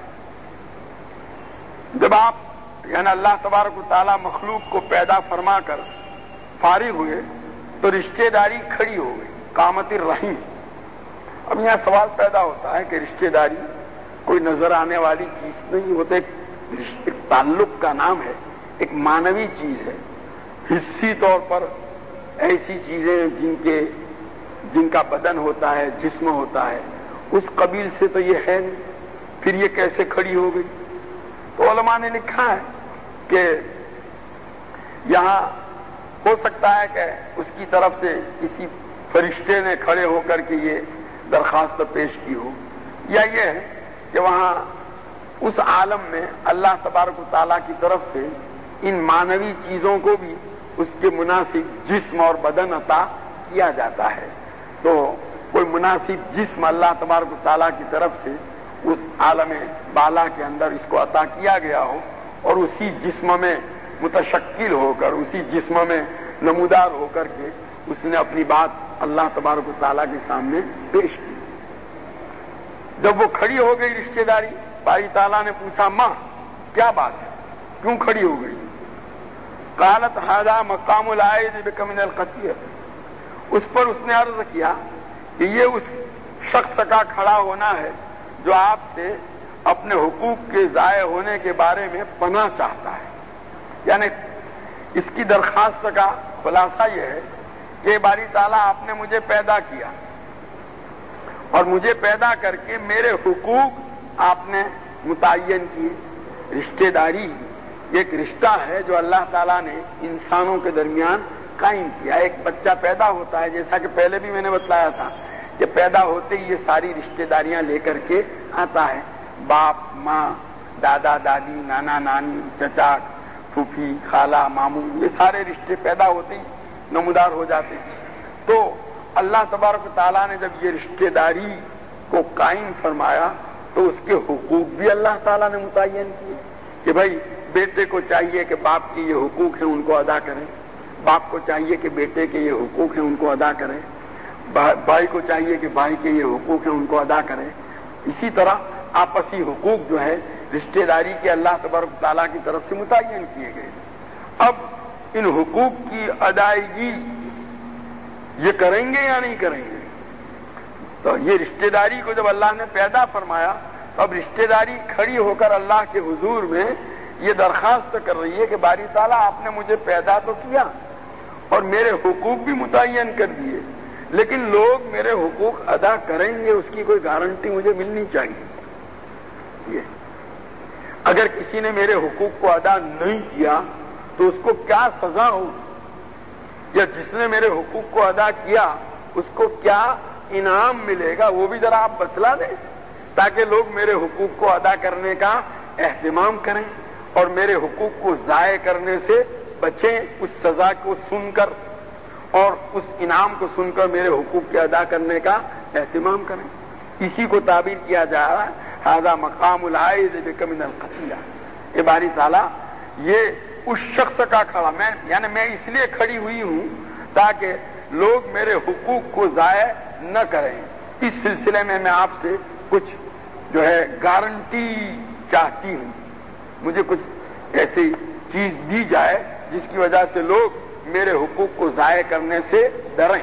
جب آپ یعنی اللہ تبارک و تعالیٰ مخلوق کو پیدا فرما کر فارغ ہوئے تو رشتہ داری کھڑی ہو گئی، قامت الرحم. اب یہاں سوال پیدا ہوتا ہے کہ رشتہ داری کوئی نظر آنے والی چیز نہیں، وہ تو ایک تعلق کا نام ہے، ایک معنوی چیز ہے. حسی طور پر ایسی چیزیں جن کا بدن ہوتا ہے، جسم ہوتا ہے، اس قبیل سے تو یہ ہے نہیں، پھر یہ کیسے کھڑی ہو گئی؟ تو علماء نے لکھا ہے کہ یہاں ہو سکتا ہے کہ اس کی طرف سے کسی فرشتے نے کھڑے ہو کر کے یہ درخواست پیش کی ہو، یا یہ ہے کہ وہاں اس عالم میں اللہ تبارک و تعالیٰ کی طرف سے ان معنوی چیزوں کو بھی اس کے مناسب جسم اور بدن عطا کیا جاتا ہے. تو کوئی مناسب جسم اللہ تبارک و تعالیٰ کی طرف سے اس عالم بالا کے اندر اس کو عطا کیا گیا ہو اور اسی جسم میں متشکل ہو کر، اسی جسم میں نمودار ہو کر کے اس نے اپنی بات اللہ تبارک و تعالیٰ کے سامنے پیش کی. جب وہ کھڑی ہو گئی رشتہ داری، باری تعالیٰ نے پوچھا ماں کیا بات ہے، کیوں کھڑی ہو گئی؟ قالت هذا مقام العائد بك من القطيعة. اس پر اس نے عرض کیا کہ یہ اس شخص کا کھڑا ہونا ہے جو آپ سے اپنے حقوق کے ضائع ہونے کے بارے میں پناہ چاہتا ہے. یعنی اس کی درخواست کا خلاصہ یہ ہے کہ باری تعالیٰ آپ نے مجھے پیدا کیا اور مجھے پیدا کر کے میرے حقوق آپ نے متعین کیے. رشتہ داری ایک رشتہ ہے جو اللہ تعالیٰ نے انسانوں کے درمیان قائم کیا. ایک بچہ پیدا ہوتا ہے، جیسا کہ پہلے بھی میں نے بتلایا تھا کہ پیدا ہوتے ہی یہ ساری رشتہ داریاں لے کر کے آتا ہے. باپ، ماں، دادا، دادی، نانا، نانی، چچا، پھوپھی، خالہ، ماموں، یہ سارے رشتے پیدا ہوتے ہی نمودار ہو جاتے ہیں. تو اللہ تبارک و تعالیٰ نے جب یہ رشتہ داری کو قائم فرمایا تو اس کے حقوق بھی اللہ تعالیٰ نے متعین کیے کہ بھائی بیٹے کو چاہیے کہ باپ کے یہ حقوق ہیں ان کو ادا کریں، باپ کو چاہیے کہ بیٹے کے یہ حقوق ہیں ان کو ادا کریں، بھائی کو چاہیے کہ بھائی کے یہ حقوق ہیں ان کو ادا کریں. اسی طرح آپسی حقوق جو ہے رشتہ داری کے اللہ تبارک تعالیٰ کی طرف سے متعین کیے گئے. اب ان حقوق کی ادائیگی یہ کریں گے یا نہیں کریں گے؟ تو یہ رشتہ داری کو جب اللہ نے پیدا فرمایا تو اب رشتہ داری کھڑی ہو کر اللہ کے حضور میں یہ درخواست کر رہی ہے کہ باری تعالیٰ آپ نے مجھے پیدا تو کیا اور میرے حقوق بھی متعین کر دیے، لیکن لوگ میرے حقوق ادا کریں گے اس کی کوئی گارنٹی مجھے ملنی چاہیے. اگر کسی نے میرے حقوق کو ادا نہیں کیا تو اس کو کیا سزا ہو، یا جس نے میرے حقوق کو ادا کیا اس کو کیا انعام ملے گا، وہ بھی ذرا آپ بتلا دیں تاکہ لوگ میرے حقوق کو ادا کرنے کا اہتمام کریں اور میرے حقوق کو ضائع کرنے سے بچیں. اس سزا کو سن کر اور اس انعام کو سن کر میرے حقوق کے ادا کرنے کا اہتمام کریں. اسی کو تعبیر کیا جا رہا ہے ھذا مقام العائذ بک من القتیلہ. اے باری تعالیٰ یہ اس شخص کا کھڑا میں اس لیے کھڑی ہوئی ہوں تاکہ لوگ میرے حقوق کو ضائع نہ کریں. اس سلسلے میں آپ سے کچھ جو ہے گارنٹی چاہتی ہوں، مجھے کچھ ایسی چیز دی جائے جس کی وجہ سے لوگ میرے حقوق کو ضائع کرنے سے ڈریں.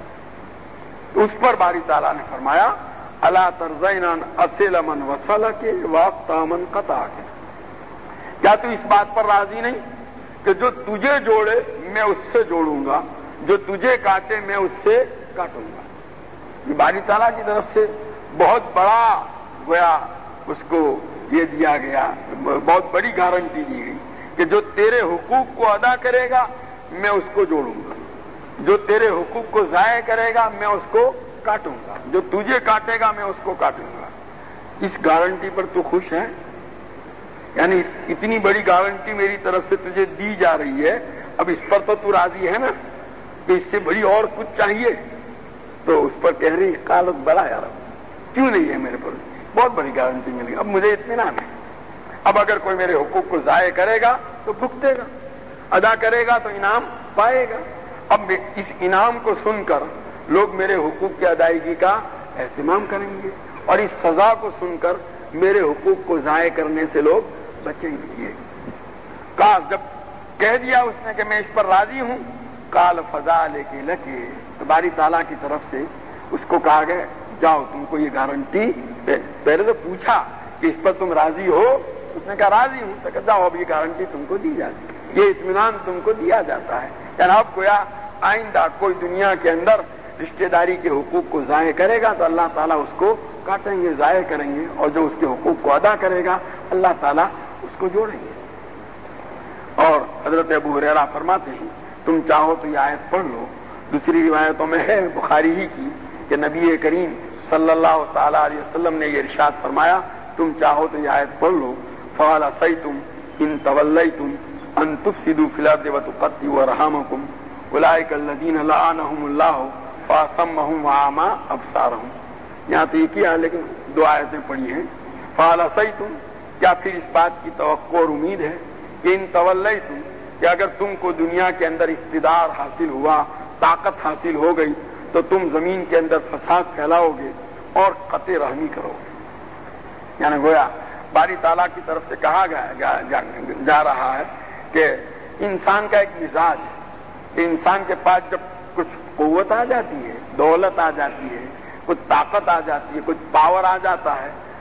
اس پر باری تعالیٰ نے فرمایا الا ترضین ان اصل من وصلک واقطع من قطعک. کیا تو اس بات پر راضی نہیں کہ جو تجھے جوڑے میں اس سے جوڑوں گا، جو تجھے کاٹے میں اس سے کاٹوں گا. یہ باری تعالیٰ کی طرف سے بہت بڑا گویا اس کو یہ دیا گیا، بہت بڑی گارنٹی دی گئی کہ جو تیرے حقوق کو ادا کرے گا میں اس کو جوڑوں گا، جو تیرے حقوق کو ضائع کرے گا میں اس کو کاٹوں گا، جو تجھے کاٹے گا میں اس کو کاٹوں گا. اس گارنٹی پر تو خوش ہے؟ یعنی اتنی بڑی گارنٹی میری طرف سے تجھے دی جا رہی ہے، اب اس پر تو راضی ہے نا کہ اس سے بڑی اور کچھ چاہیے؟ تو اس پر کہہ رہی قالت بڑا یار کیوں نہیں ہے میرے پر، بہت بڑی گارنٹی مل گئی، اب مجھے اطمینان ہے. اب اگر کوئی میرے حقوق کو ضائع کرے گا تو بھگتے گا، ادا کرے گا تو انعام پائے گا. اب اس انعام کو سن کر لوگ میرے حقوق کی ادائیگی کا اہتمام کریں گے اور اس سزا کو سن کر میرے حقوق کو ضائع کرنے سے لوگ بچیں گے. کہا جب کہہ دیا اس نے کہ میں اس پر راضی ہوں، قال فذلک لک، تو باری تعالیٰ کی طرف سے اس کو کہا گیا جاؤ تم کو یہ گارنٹی، پہلے تو پوچھا کہ اس پر تم راضی ہو، اس نے کہا راضی ہوں، تو کہا جاؤ اب یہ گارنٹی تم کو دی جاتی ہے، یہ اطمینان تم کو دیا جاتا ہے. جناب گویا آئندہ کوئی دنیا کے اندر رشتہ داری کے حقوق کو ضائع کرے گا تو اللہ تعالیٰ اس کو کاٹیں گے، ضائع کریں گے، اور جو اس کے حقوق کو ادا کرے گا اللہ تعالیٰ اس کو جوڑیں گے. اور حضرت ابو ہریرہ فرماتے ہیں تم چاہو تو یہ آیت پڑھ لو. دوسری روایتوں میں ہے بخاری ہی کی کہ نبی کریم صلی اللہ تعالیٰ علیہ وسلم نے یہ ارشاد فرمایا تم چاہو تو یہ آیت پڑھ لو فَهَلْ عَصَيْتُمْ إِن تَوَلَّيْتُمْ أَن تُفْسِدُوا فِي الْأَرْضِ وَتُقَطِّعُوا أَرْحَامَكُمْ أُولَٰئِكَ الَّذِينَ لَعَنَهُمُ اللَّهُ فَأَصَمَّهُمْ وَأَعْمَىٰ أَبْصَارَهُمْ. یہاں تو یہ کیا لیکن دو آیتیں پڑھی ہیں. فَهَلْ عَصَيْتُمْ، کیا پھر اس بات کی توقع اور امید ہے کہ ان تولیتم، کہ اگر تم کو دنیا کے اندر اقتدار حاصل ہوا، طاقت حاصل ہو گئی تو تم زمین کے اندر فساد پھیلاؤ گے اور قطع رحمی کرو گے. یعنی گویا باری تعالیٰ کی طرف سے کہا جا رہا ہے کہ انسان کا ایک مزاج ہے کہ انسان کے پاس جب کچھ قوت آ جاتی ہے، دولت آ جاتی ہے، کچھ طاقت آ جاتی ہے، کچھ پاور آ جاتا ہے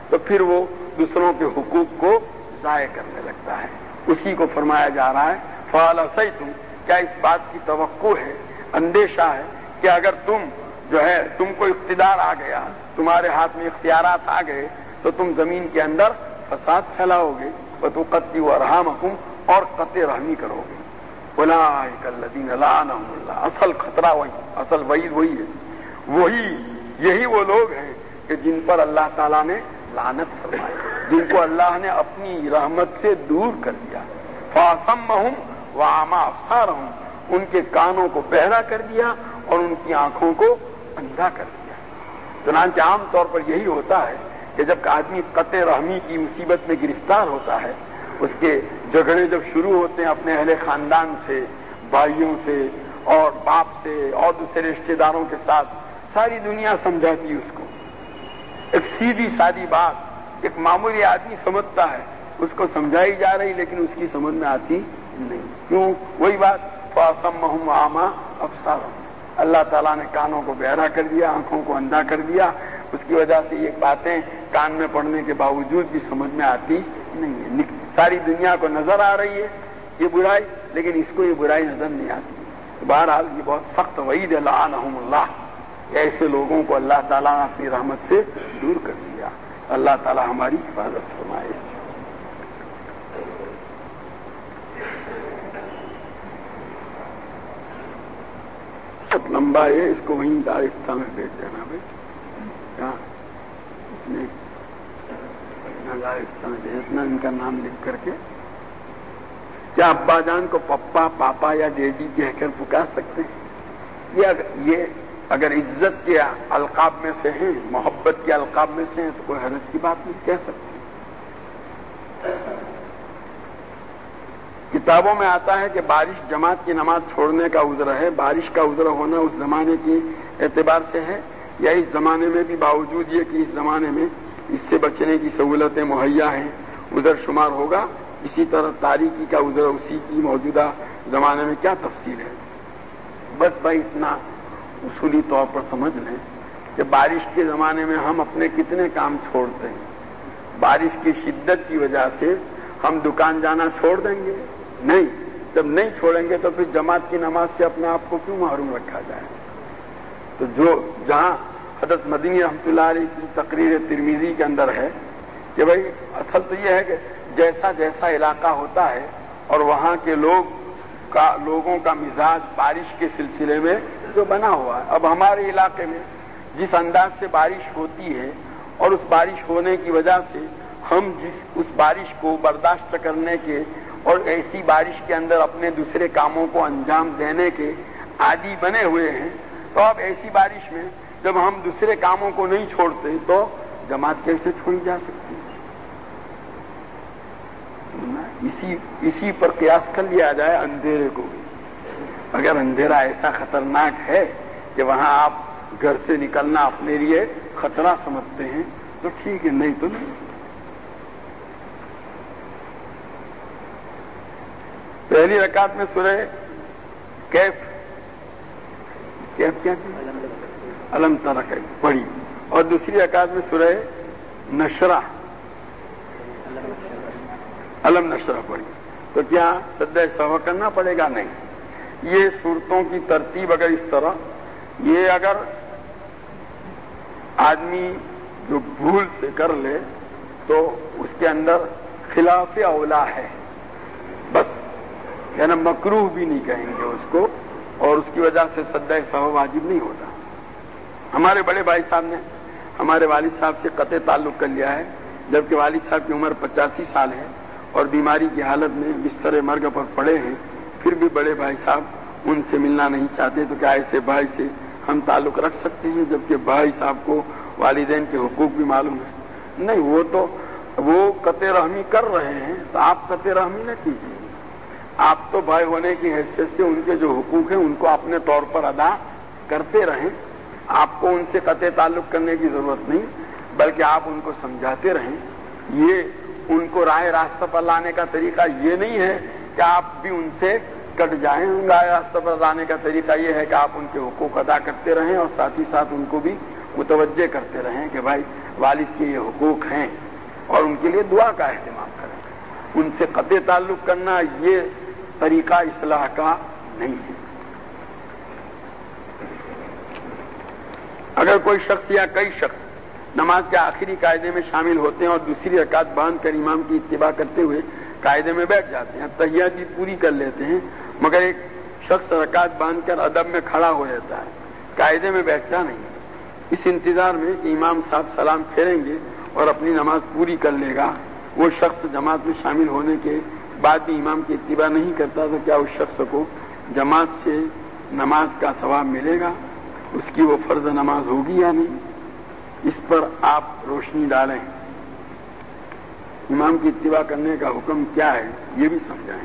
تو پھر وہ دوسروں کے حقوق کو ضائع کرنے لگتا ہے. اسی کو فرمایا جا رہا ہے فَعَلَسَيْتُمْ، کیا اس بات کی توقع ہے، اندیشہ ہے کہ اگر تم کو اقتدار آ گیا، تمہارے ہاتھ میں اختیارات آ گئے تو تم زمین کے اندر فساد پھیلاؤ گے، وَتُقَطِّعُوا أَرْحَامَكُمْ، اور قطع رحمی کرو گے. أُولَٰئِكَ الَّذِينَ لَعَنَهُمُ اللَّهُ، اصل خطرہ وہی، اصل وعید وہی ہے. یہی وہ لوگ ہیں کہ جن پر اللہ تعالیٰ نے لعنت فرمائی، جن کو اللہ نے اپنی رحمت سے دور کر دیا. فَأَصَمَّهُمْ وَأَعْمَىٰ أَبْصَارَهُمْ، ان کے کانوں کو بہرا کر دیا اور ان کی آنکھوں کو اندھا کر دیا. چنانچہ عام طور پر یہی ہوتا ہے کہ جب آدمی قطع رحمی کی مصیبت میں گرفتار ہوتا ہے، اس کے جھگڑے جب شروع ہوتے ہیں اپنے اہل خاندان سے، بھائیوں سے اور باپ سے اور دوسرے رشتے داروں کے ساتھ، ساری دنیا سمجھاتی اس کو. ایک سیدھی سادی بات ایک معمولی آدمی سمجھتا ہے، اس کو سمجھائی جا رہی لیکن اس کی سمجھ میں آتی نہیں. کیوں؟ وہی بات فَأَصَمَّهُمْ وَأَعْمَىٰ أَبْصَارَهُمْ، اللہ تعالیٰ نے کانوں کو بہرا کر دیا، آنکھوں کو اندھا کر دیا. اس کی وجہ سے یہ باتیں کان میں پڑنے کے باوجود بھی سمجھ میں آتی نہیں ہے. ساری دنیا کو نظر آ رہی ہے یہ برائی، لیکن اس کو یہ برائی نظر نہیں آتی. بہرحال یہ بہت سخت وعید ہے، لعنہم اللہ. ایسے لوگوں کو اللہ تعالیٰ نے اپنی رحمت سے دور کر دیا. اللہ تعالیٰ ہماری حفاظت فرمائے. بہت لمبا ہے، اس کو وہیں دارستہ میں بھیج دینا بھائی. دارستہ میں بھیجنا، ان کا نام لکھ کر کے. کیا ابا جان کو پپا، پاپا یا ڈیڈی کہہ کر پکار سکتے ہیں؟ یہ اگر عزت کے القاب میں سے ہیں، محبت کے القاب میں سے ہیں تو کوئی حرج کی بات نہیں کہہ سکتے. کتابوں میں آتا ہے کہ بارش جماعت کی نماز چھوڑنے کا عذر ہے. بارش کا عذر ہونا اس زمانے کے اعتبار سے ہے یا اس زمانے میں بھی، باوجود یہ کہ اس زمانے میں اس سے بچنے کی سہولتیں مہیا ہیں، عذر شمار ہوگا. اسی طرح تاریکی کا عذر اسی کی موجودہ زمانے میں کیا تفصیل ہے؟ بس بھائی اتنا اصولی طور پر سمجھ لیں کہ بارش کے زمانے میں ہم اپنے کتنے کام چھوڑتے ہیں. بارش کی شدت کی وجہ سے ہم دکان جانا چھوڑ دیں گے؟ نہیں. جب نہیں چھوڑیں گے تو پھر جماعت کی نماز سے اپنے آپ کو کیوں محروم رکھا جائے؟ تو جہاں حضرت مدنی رحمۃ اللہ علیہ کی تقریر ترمذی کے اندر ہے کہ بھائی اصل تو یہ ہے کہ جیسا جیسا علاقہ ہوتا ہے اور وہاں کے لوگوں کا مزاج بارش کے سلسلے میں جو بنا ہوا ہے. اب ہمارے علاقے میں جس انداز سے بارش ہوتی ہے اور اس بارش ہونے کی وجہ سے ہم اس بارش کو برداشت کرنے کے اور ایسی بارش کے اندر اپنے دوسرے کاموں کو انجام دینے کے عادی بنے ہوئے ہیں، تو اب ایسی بارش میں جب ہم دوسرے کاموں کو نہیں چھوڑتے تو جماعت کیسے چھوڑی جا سکتی ہے؟ اسی پر قیاس کر لیا جائے اندھیرے کو. اگر اندھیرا ایسا خطرناک ہے کہ وہاں آپ گھر سے نکلنا اپنے لیے خطرہ سمجھتے ہیں تو ٹھیک ہے، نہیں تو نہیں. پہلی رکعت میں سورہ کیف کیا علم ترک پڑھی اور دوسری رکعت میں سورہ نشرہ علم نشرہ پڑھی. تو کیا سجدہ سہو کرنا پڑے گا؟ نہیں. یہ صورتوں کی ترتیب اگر اس طرح، یہ اگر آدمی جو بھول سے کر لے تو اس کے اندر خلاف اولا ہے. بس یعنی مکروہ بھی نہیں کہیں گے اس کو، اور اس کی وجہ سے سجدہ سہو واجب نہیں ہوتا. ہمارے بڑے بھائی صاحب نے ہمارے والد صاحب سے قطع تعلق کر لیا ہے، جبکہ والد صاحب کی عمر 85 سال ہے اور بیماری کی حالت میں بستر مرگ پر پڑے ہیں. پھر بھی بڑے بھائی صاحب ان سے ملنا نہیں چاہتے. تو کیا ایسے بھائی سے ہم تعلق رکھ سکتے ہیں جبکہ بھائی صاحب کو والدین کے حقوق بھی معلوم ہے؟ نہیں. وہ قطع رحمی کر رہے ہیں تو آپ قطع رحمی نہ کیجیے. آپ تو بھائی ہونے کی حیثیت سے ان کے جو حقوق ہیں ان کو اپنے طور پر ادا کرتے رہیں. آپ کو ان سے قطع تعلق کرنے کی ضرورت نہیں، بلکہ آپ ان کو سمجھاتے رہیں. یہ ان کو راہ راستہ پر لانے کا طریقہ یہ نہیں ہے کہ آپ بھی ان سے کٹ جائیں. راہ راستہ پر لانے کا طریقہ یہ ہے کہ آپ ان کے حقوق ادا کرتے رہیں اور ساتھ ہی ساتھ ان کو بھی متوجہ کرتے رہیں کہ بھائی والد کے یہ حقوق ہیں اور ان کے لیے دعا کا اہتمام کریں. ان سے قطع تعلق کرنا یہ طریقہ اصلاح کا نہیں ہے. اگر کوئی شخص یا کئی شخص نماز کے آخری قاعدے میں شامل ہوتے ہیں اور دوسری رکعت باندھ کر امام کی اتباع کرتے ہوئے قاعدے میں بیٹھ جاتے ہیں, تحیات بھی پوری کر لیتے ہیں, مگر ایک شخص رکعت باندھ کر ادب میں کھڑا ہو جاتا ہے, قاعدے میں بیٹھتا نہیں, اس انتظار میں کہ امام صاحب سلام پھیریں گے اور اپنی نماز پوری کر لے گا, وہ شخص جماعت میں شامل ہونے کے بعد بھی امام کی اتباع نہیں کرتا, تو کیا اس شخص کو جماعت سے نماز کا ثواب ملے گا؟ اس کی وہ فرض نماز ہوگی یا نہیں؟ اس پر آپ روشنی ڈالیں. امام کی اتباع کرنے کا حکم کیا ہے یہ بھی سمجھائیں.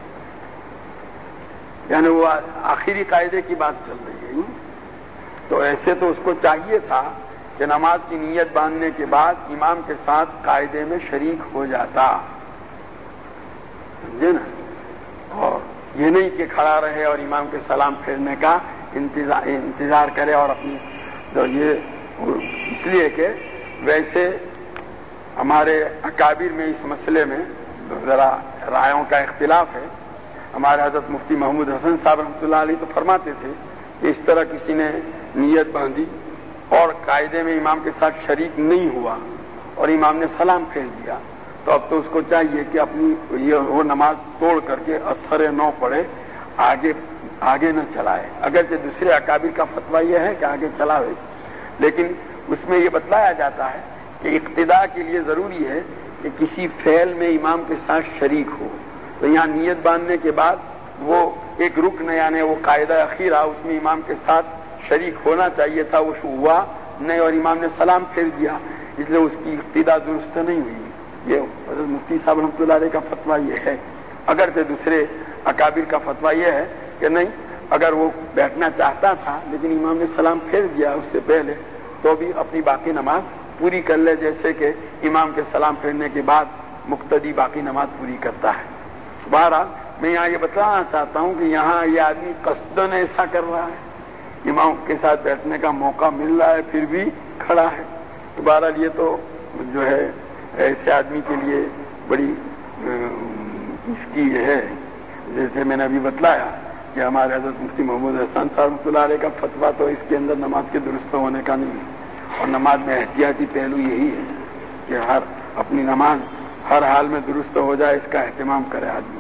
یعنی وہ آخری قاعدے کی بات چل رہی ہے, تو ایسے تو اس کو چاہیے تھا کہ نماز کی نیت باندھنے کے بعد امام کے ساتھ قاعدے میں شریک ہو جاتا, سمجھے نا, اور یہ نہیں کہ کھڑا رہے اور امام کے سلام پھیرنے کا انتظار کرے. اور اپنی جو یہ اس لیے کہ ویسے ہمارے اکابر میں اس مسئلے میں ذرا رائوں کا اختلاف ہے. ہمارے حضرت مفتی محمود حسن صاحب رحمۃ اللہ علیہ تو فرماتے تھے کہ اس طرح کسی نے نیت باندھی اور قاعدے میں امام کے ساتھ شریک نہیں ہوا اور امام نے سلام پھیر دیا, تو اب تو اس کو چاہیے کہ اپنی وہ نماز توڑ کر کے اثر نو پڑے, آگے نہ چلائے. اگرچہ دوسرے اکابر کا فتویٰ یہ ہے کہ آگے چلاوے, لیکن اس میں یہ بتلایا جاتا ہے کہ اقتداء کے لیے ضروری ہے کہ کسی فعل میں امام کے ساتھ شریک ہو. تو یہاں نیت باندھنے کے بعد وہ ایک رکن یعنی وہ قاعدہ اخیرہ اس میں امام کے ساتھ شریک ہونا چاہیے تھا, وہ ہوا نہیں اور امام نے سلام پھیر دیا, اس لیے اس کی اقتداء درست نہیں ہوئی. یہ حضرت مفتی صاحب رحمۃ اللہ علیہ کا فتویٰ یہ ہے. اگرچہ دوسرے اکابر کا فتویٰ یہ ہے کہ نہیں, اگر وہ بیٹھنا چاہتا تھا لیکن امام نے سلام پھیر دیا اس سے پہلے, تو بھی اپنی باقی نماز پوری کر لے, جیسے کہ امام کے سلام پھیرنے کے بعد مقتدی باقی نماز پوری کرتا ہے. بہرحال میں یہاں یہ بتانا چاہتا ہوں کہ یہاں یہ آدمی قصدن ایسا کر رہا ہے, امام کے ساتھ بیٹھنے کا موقع مل رہا ہے پھر بھی کھڑا ہے. تو بہرحال یہ تو جو ہے ایسے آدمی کے لیے بڑی اس کی ہے, جیسے میں نے ابھی بتلایا کہ ہمارے حضرت مفتی محمود حسن صاحب رحمۃ اللہ علیہ کا فتویٰ تو اس کے اندر نماز کے درست ہونے کا نہیں ہے, اور نماز میں احتیاطی پہلو یہی ہے کہ اپنی نماز ہر حال میں درست ہو جائے, اس کا اہتمام کرے آدمی.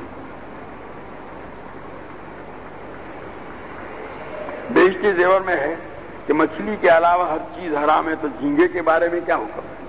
بیشتر زیور میں ہے کہ مچھلی کے علاوہ ہر چیز حرام ہے, تو جھینگے کے بارے میں کیا حکم ہے؟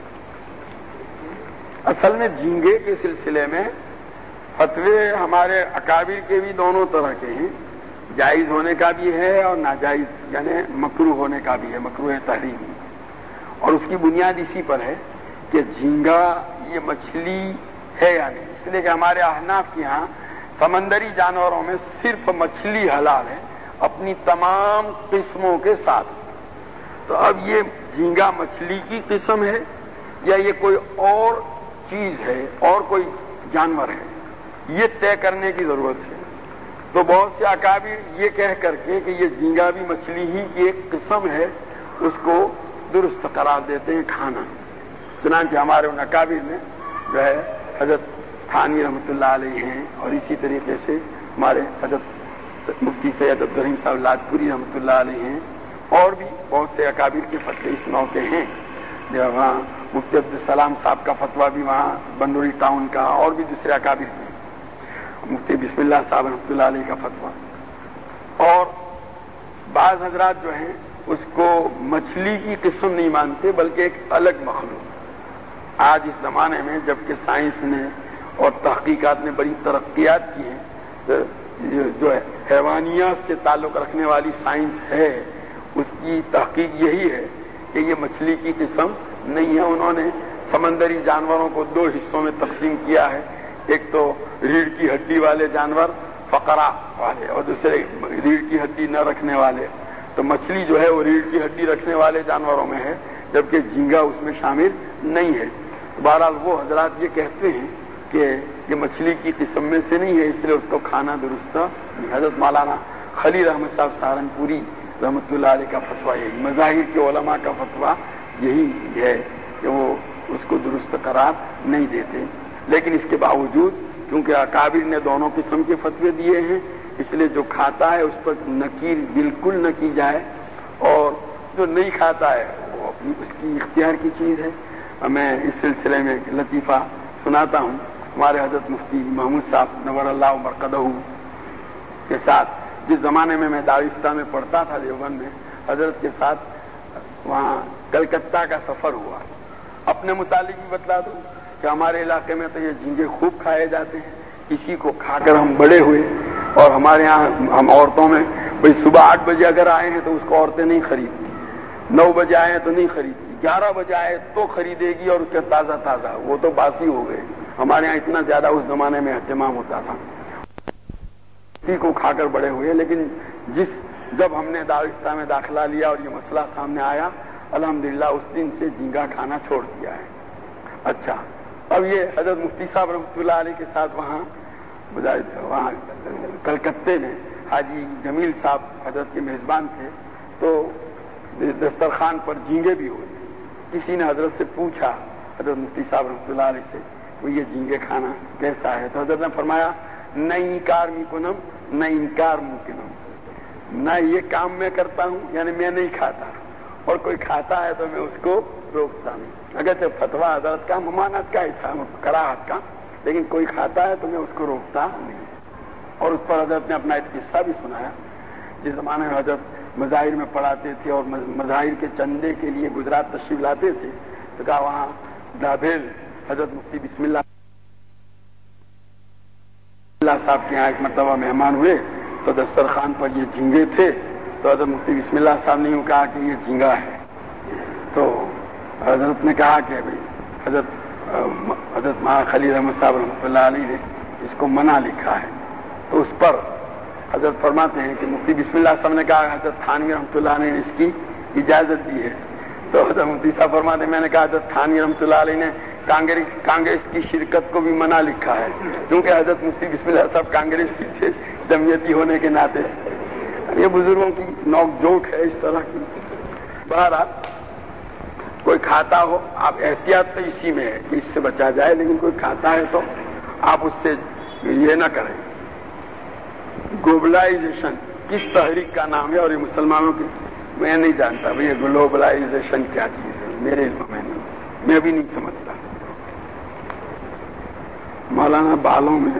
اصل میں جھینگے کے سلسلے میں فتوے ہمارے اکابر کے بھی دونوں طرح کے ہیں, جائز ہونے کا بھی ہے اور ناجائز یعنی مکروہ ہونے کا بھی ہے, مکروہ تحریمی. اور اس کی بنیاد اسی پر ہے کہ جھینگا یہ مچھلی ہے یا نہیں, اس لیے کہ ہمارے احناف کے یہاں سمندری جانوروں میں صرف مچھلی حلال ہے اپنی تمام قسموں کے ساتھ. تو اب یہ جھینگا مچھلی کی قسم ہے یا یہ کوئی اور چیز ہے اور کوئی جانور ہے, یہ طے کرنے کی ضرورت ہے. تو بہت سے اکابر یہ کہہ کر کے کہ یہ جھینگا بھی مچھلی ہی کی ایک قسم ہے اس کو درست قرار دیتے ہیں کھانا. چنانچہ ہمارے ان اکابر میں جو ہے حضرت تھانوی رحمۃ اللہ علیہ ہیں, اور اسی طریقے سے ہمارے حضرت مفتی سید عبدالرحیم صاحب لاجپوری رحمۃ اللہ علیہ ہیں, اور بھی بہت سے اکابر کے فتوے اس نو کے ہیں. وہاں مفتی عبدالسلام صاحب کا فتویٰ بھی وہاں بنڈوری ٹاؤن کا, اور بھی دوسرے اکابر ہیں, مفتی بسم اللہ صاحب رحمۃ اللہ علیہ کا فتویٰ. اور بعض حضرات جو ہیں اس کو مچھلی کی قسم نہیں مانتے بلکہ ایک الگ مخلوق. آج اس زمانے میں جبکہ سائنس نے اور تحقیقات نے بڑی ترقیات کی ہیں, جو حیوانیات سے تعلق رکھنے والی سائنس ہے اس کی تحقیق یہی ہے کہ یہ مچھلی کی قسم نہیں ہے. انہوں نے سمندری جانوروں کو دو حصوں میں تقسیم کیا ہے, ایک تو ریڑھ کی ہڈی والے جانور فقرا والے اور دوسرے ریڑھ کی ہڈی نہ رکھنے والے. تو مچھلی جو ہے وہ ریڑھ کی ہڈی رکھنے والے جانوروں میں ہے جبکہ جھینگا اس میں شامل نہیں ہے. بہرحال وہ حضرات یہ کہتے ہیں کہ یہ مچھلی کی قسم میں سے نہیں ہے, اس لیے اس کو کھانا درست. حضرت مولانا خلیل احمد صاحب سہارنپوری رحمۃ اللہ علیہ کا فتویٰ یہی، مذاہب کے علماء کا فتویٰ یہی ہے کہ وہ اس کو درست قرار نہیں دیتے. لیکن اس کے باوجود کیونکہ اکابر نے دونوں قسم کے فتوے دیے ہیں، اس لیے جو کھاتا ہے اس پر نکیر بالکل نہ کی جائے، اور جو نہیں کھاتا ہے وہ اپنی اس کی اختیار کی چیز ہے. میں اس سلسلے میں ایک لطیفہ سناتا ہوں. ہمارے حضرت مفتی محمود صاحب نور اللہ مرقدہ کے ساتھ جس زمانے میں دارالفتہ میں پڑھتا تھا دیوبند میں، حضرت کے ساتھ وہاں کلکتہ کا سفر ہوا. اپنے متعلق بھی بتلا دوں کہ ہمارے علاقے میں تو یہ جھینگے خوب کھائے جاتے ہیں، اسی کو کھا کر ہم بڑے ہوئے. اور ہمارے یہاں ہم عورتوں میں بھئی صبح 8 بجے اگر آئے ہیں تو اس کو عورتیں نہیں خریدتی، 9 بجے آئے ہیں تو نہیں خریدتی، 11 بجے آئے تو خریدے گی، اور اس کے تازہ تازہ وہ تو باسی ہو گئے. ہمارے یہاں اتنا زیادہ اس زمانے میں اہتمام ہوتا تھا. اسی کو کھا کر بڑے ہوئے. لیکن جب ہم نے دارالفتہ میں داخلہ لیا اور یہ مسئلہ سامنے آیا، الحمدللہ اس دن سے جھینگا کھانا چھوڑ دیا ہے. اچھا، اب یہ حضرت مفتی صاحب رحمۃ اللہ علیہ کے ساتھ وہاں کلکتے میں حاجی جمیل صاحب حضرت کے میزبان تھے، تو دسترخوان پر جھینگے بھی ہوئے. کسی نے حضرت سے پوچھا حضرت مفتی صاحب رحمۃ اللہ علیہ سے، وہ یہ جھینگے کھانا کیسا ہے؟ تو حضرت نے فرمایا نہ انکار میکنم نہ انکار ممکنم، نہ یہ کام میں کرتا ہوں یعنی میں نہیں کھاتا، اور کوئی کھاتا ہے تو میں اس کو روکتا نہیں. اگرچہ فتویٰ حضرت کا ممانعت کا ہی تھا، کراہت کا، لیکن کوئی کھاتا ہے تو میں اس کو روکتا نہیں. اور اس پر حضرت نے اپنا ایک قصہ بھی سنایا. جس زمانے میں حضرت مظاہر میں پڑھاتے تھے اور مظاہر کے چندے کے لیے گجرات تشریف لاتے تھے، تو کہا وہاں دابھیل حضرت مفتی بسم اللہ صاحب کے یہاں ایک مرتبہ مہمان ہوئے، تو دسترخوان پر یہ جھینگے تھے. تو حضرت مفتی بسم اللہ صاحب نے یوں کہا کہ یہ جھینگا ہے. تو حضرت نے کہا کہ حضرت خلیل احمد صاحب رحمۃ اللہ علیہ نے اس کو منع لکھا ہے. تو اس پر حضرت فرماتے ہیں کہ مفتی بسم اللہ صاحب نے کہا حضرت تھانوی رحمۃ اللہ علیہ نے اس کی اجازت دی ہے. تو حضرت مفتی صاحب فرماتے ہیں میں نے کہا حضرت تھانوی رحمۃ اللہ علیہ نے کانگریس کی شرکت کو بھی منع لکھا ہے، کیونکہ حضرت مفتی بسم اللہ صاحب کانگریس کے جمعیتی ہونے کے ناطے. یہ بزرگوں کی نوک جھونک ہے اس طرح کی. بہرحال کوئی کھاتا ہو، آپ احتیاط تو اسی میں ہے کہ اس سے بچا جائے، لیکن کوئی کھاتا ہے تو آپ اس سے یہ نہ کریں. گلوبلائزیشن کس تحریک کا نام ہے اور یہ مسلمانوں کی میں نہیں جانتا بھئی یہ گلوبلائزیشن کیا چیز ہے، میرے علم میں نہیں، میں بھی نہیں سمجھتا. مولانا بالوں میں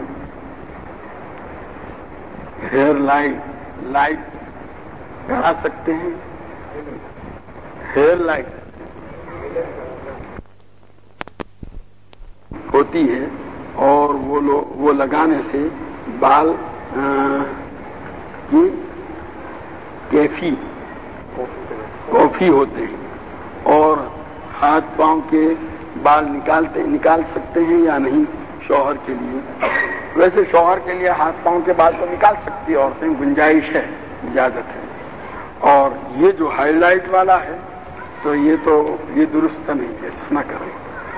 ہیئر لائٹ کرا سکتے ہیں؟ ہیئر لائٹ ہوتی ہے اور وہ لگانے سے بال کی کیفی ہوتے ہیں، اور ہاتھ پاؤں کے بال نکال سکتے ہیں یا نہیں شوہر کے لیے؟ ویسے شوہر کے لیے ہاتھ پاؤں کے بال تو نکال سکتی عورتیں، گنجائش ہے، اجازت ہے. اور یہ جو ہائی لائٹ والا ہے تو یہ درست نہیں، ایسا نہ کریں.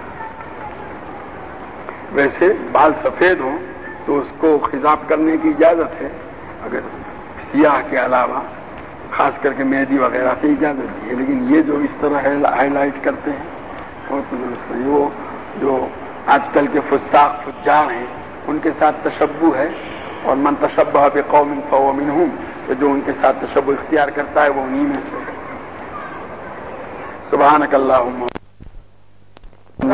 ویسے بال سفید ہوں تو اس کو خضاب کرنے کی اجازت ہے، اگر سیاہ کے علاوہ خاص کر کے مہندی وغیرہ سے اجازت دی ہے. لیکن یہ جو اس طرح ہائی لائٹ کرتے ہیں وہ تو درست نہیں. وہ جو آج کل کے فساق فجار ہیں ان کے ساتھ تشبہ ہے، اور من تشبہ بقوم فهو منهم، کہ جو ان کے ساتھ تشبہ اختیار کرتا ہے وہ انہی میں سے ہے. سبحانک اللہم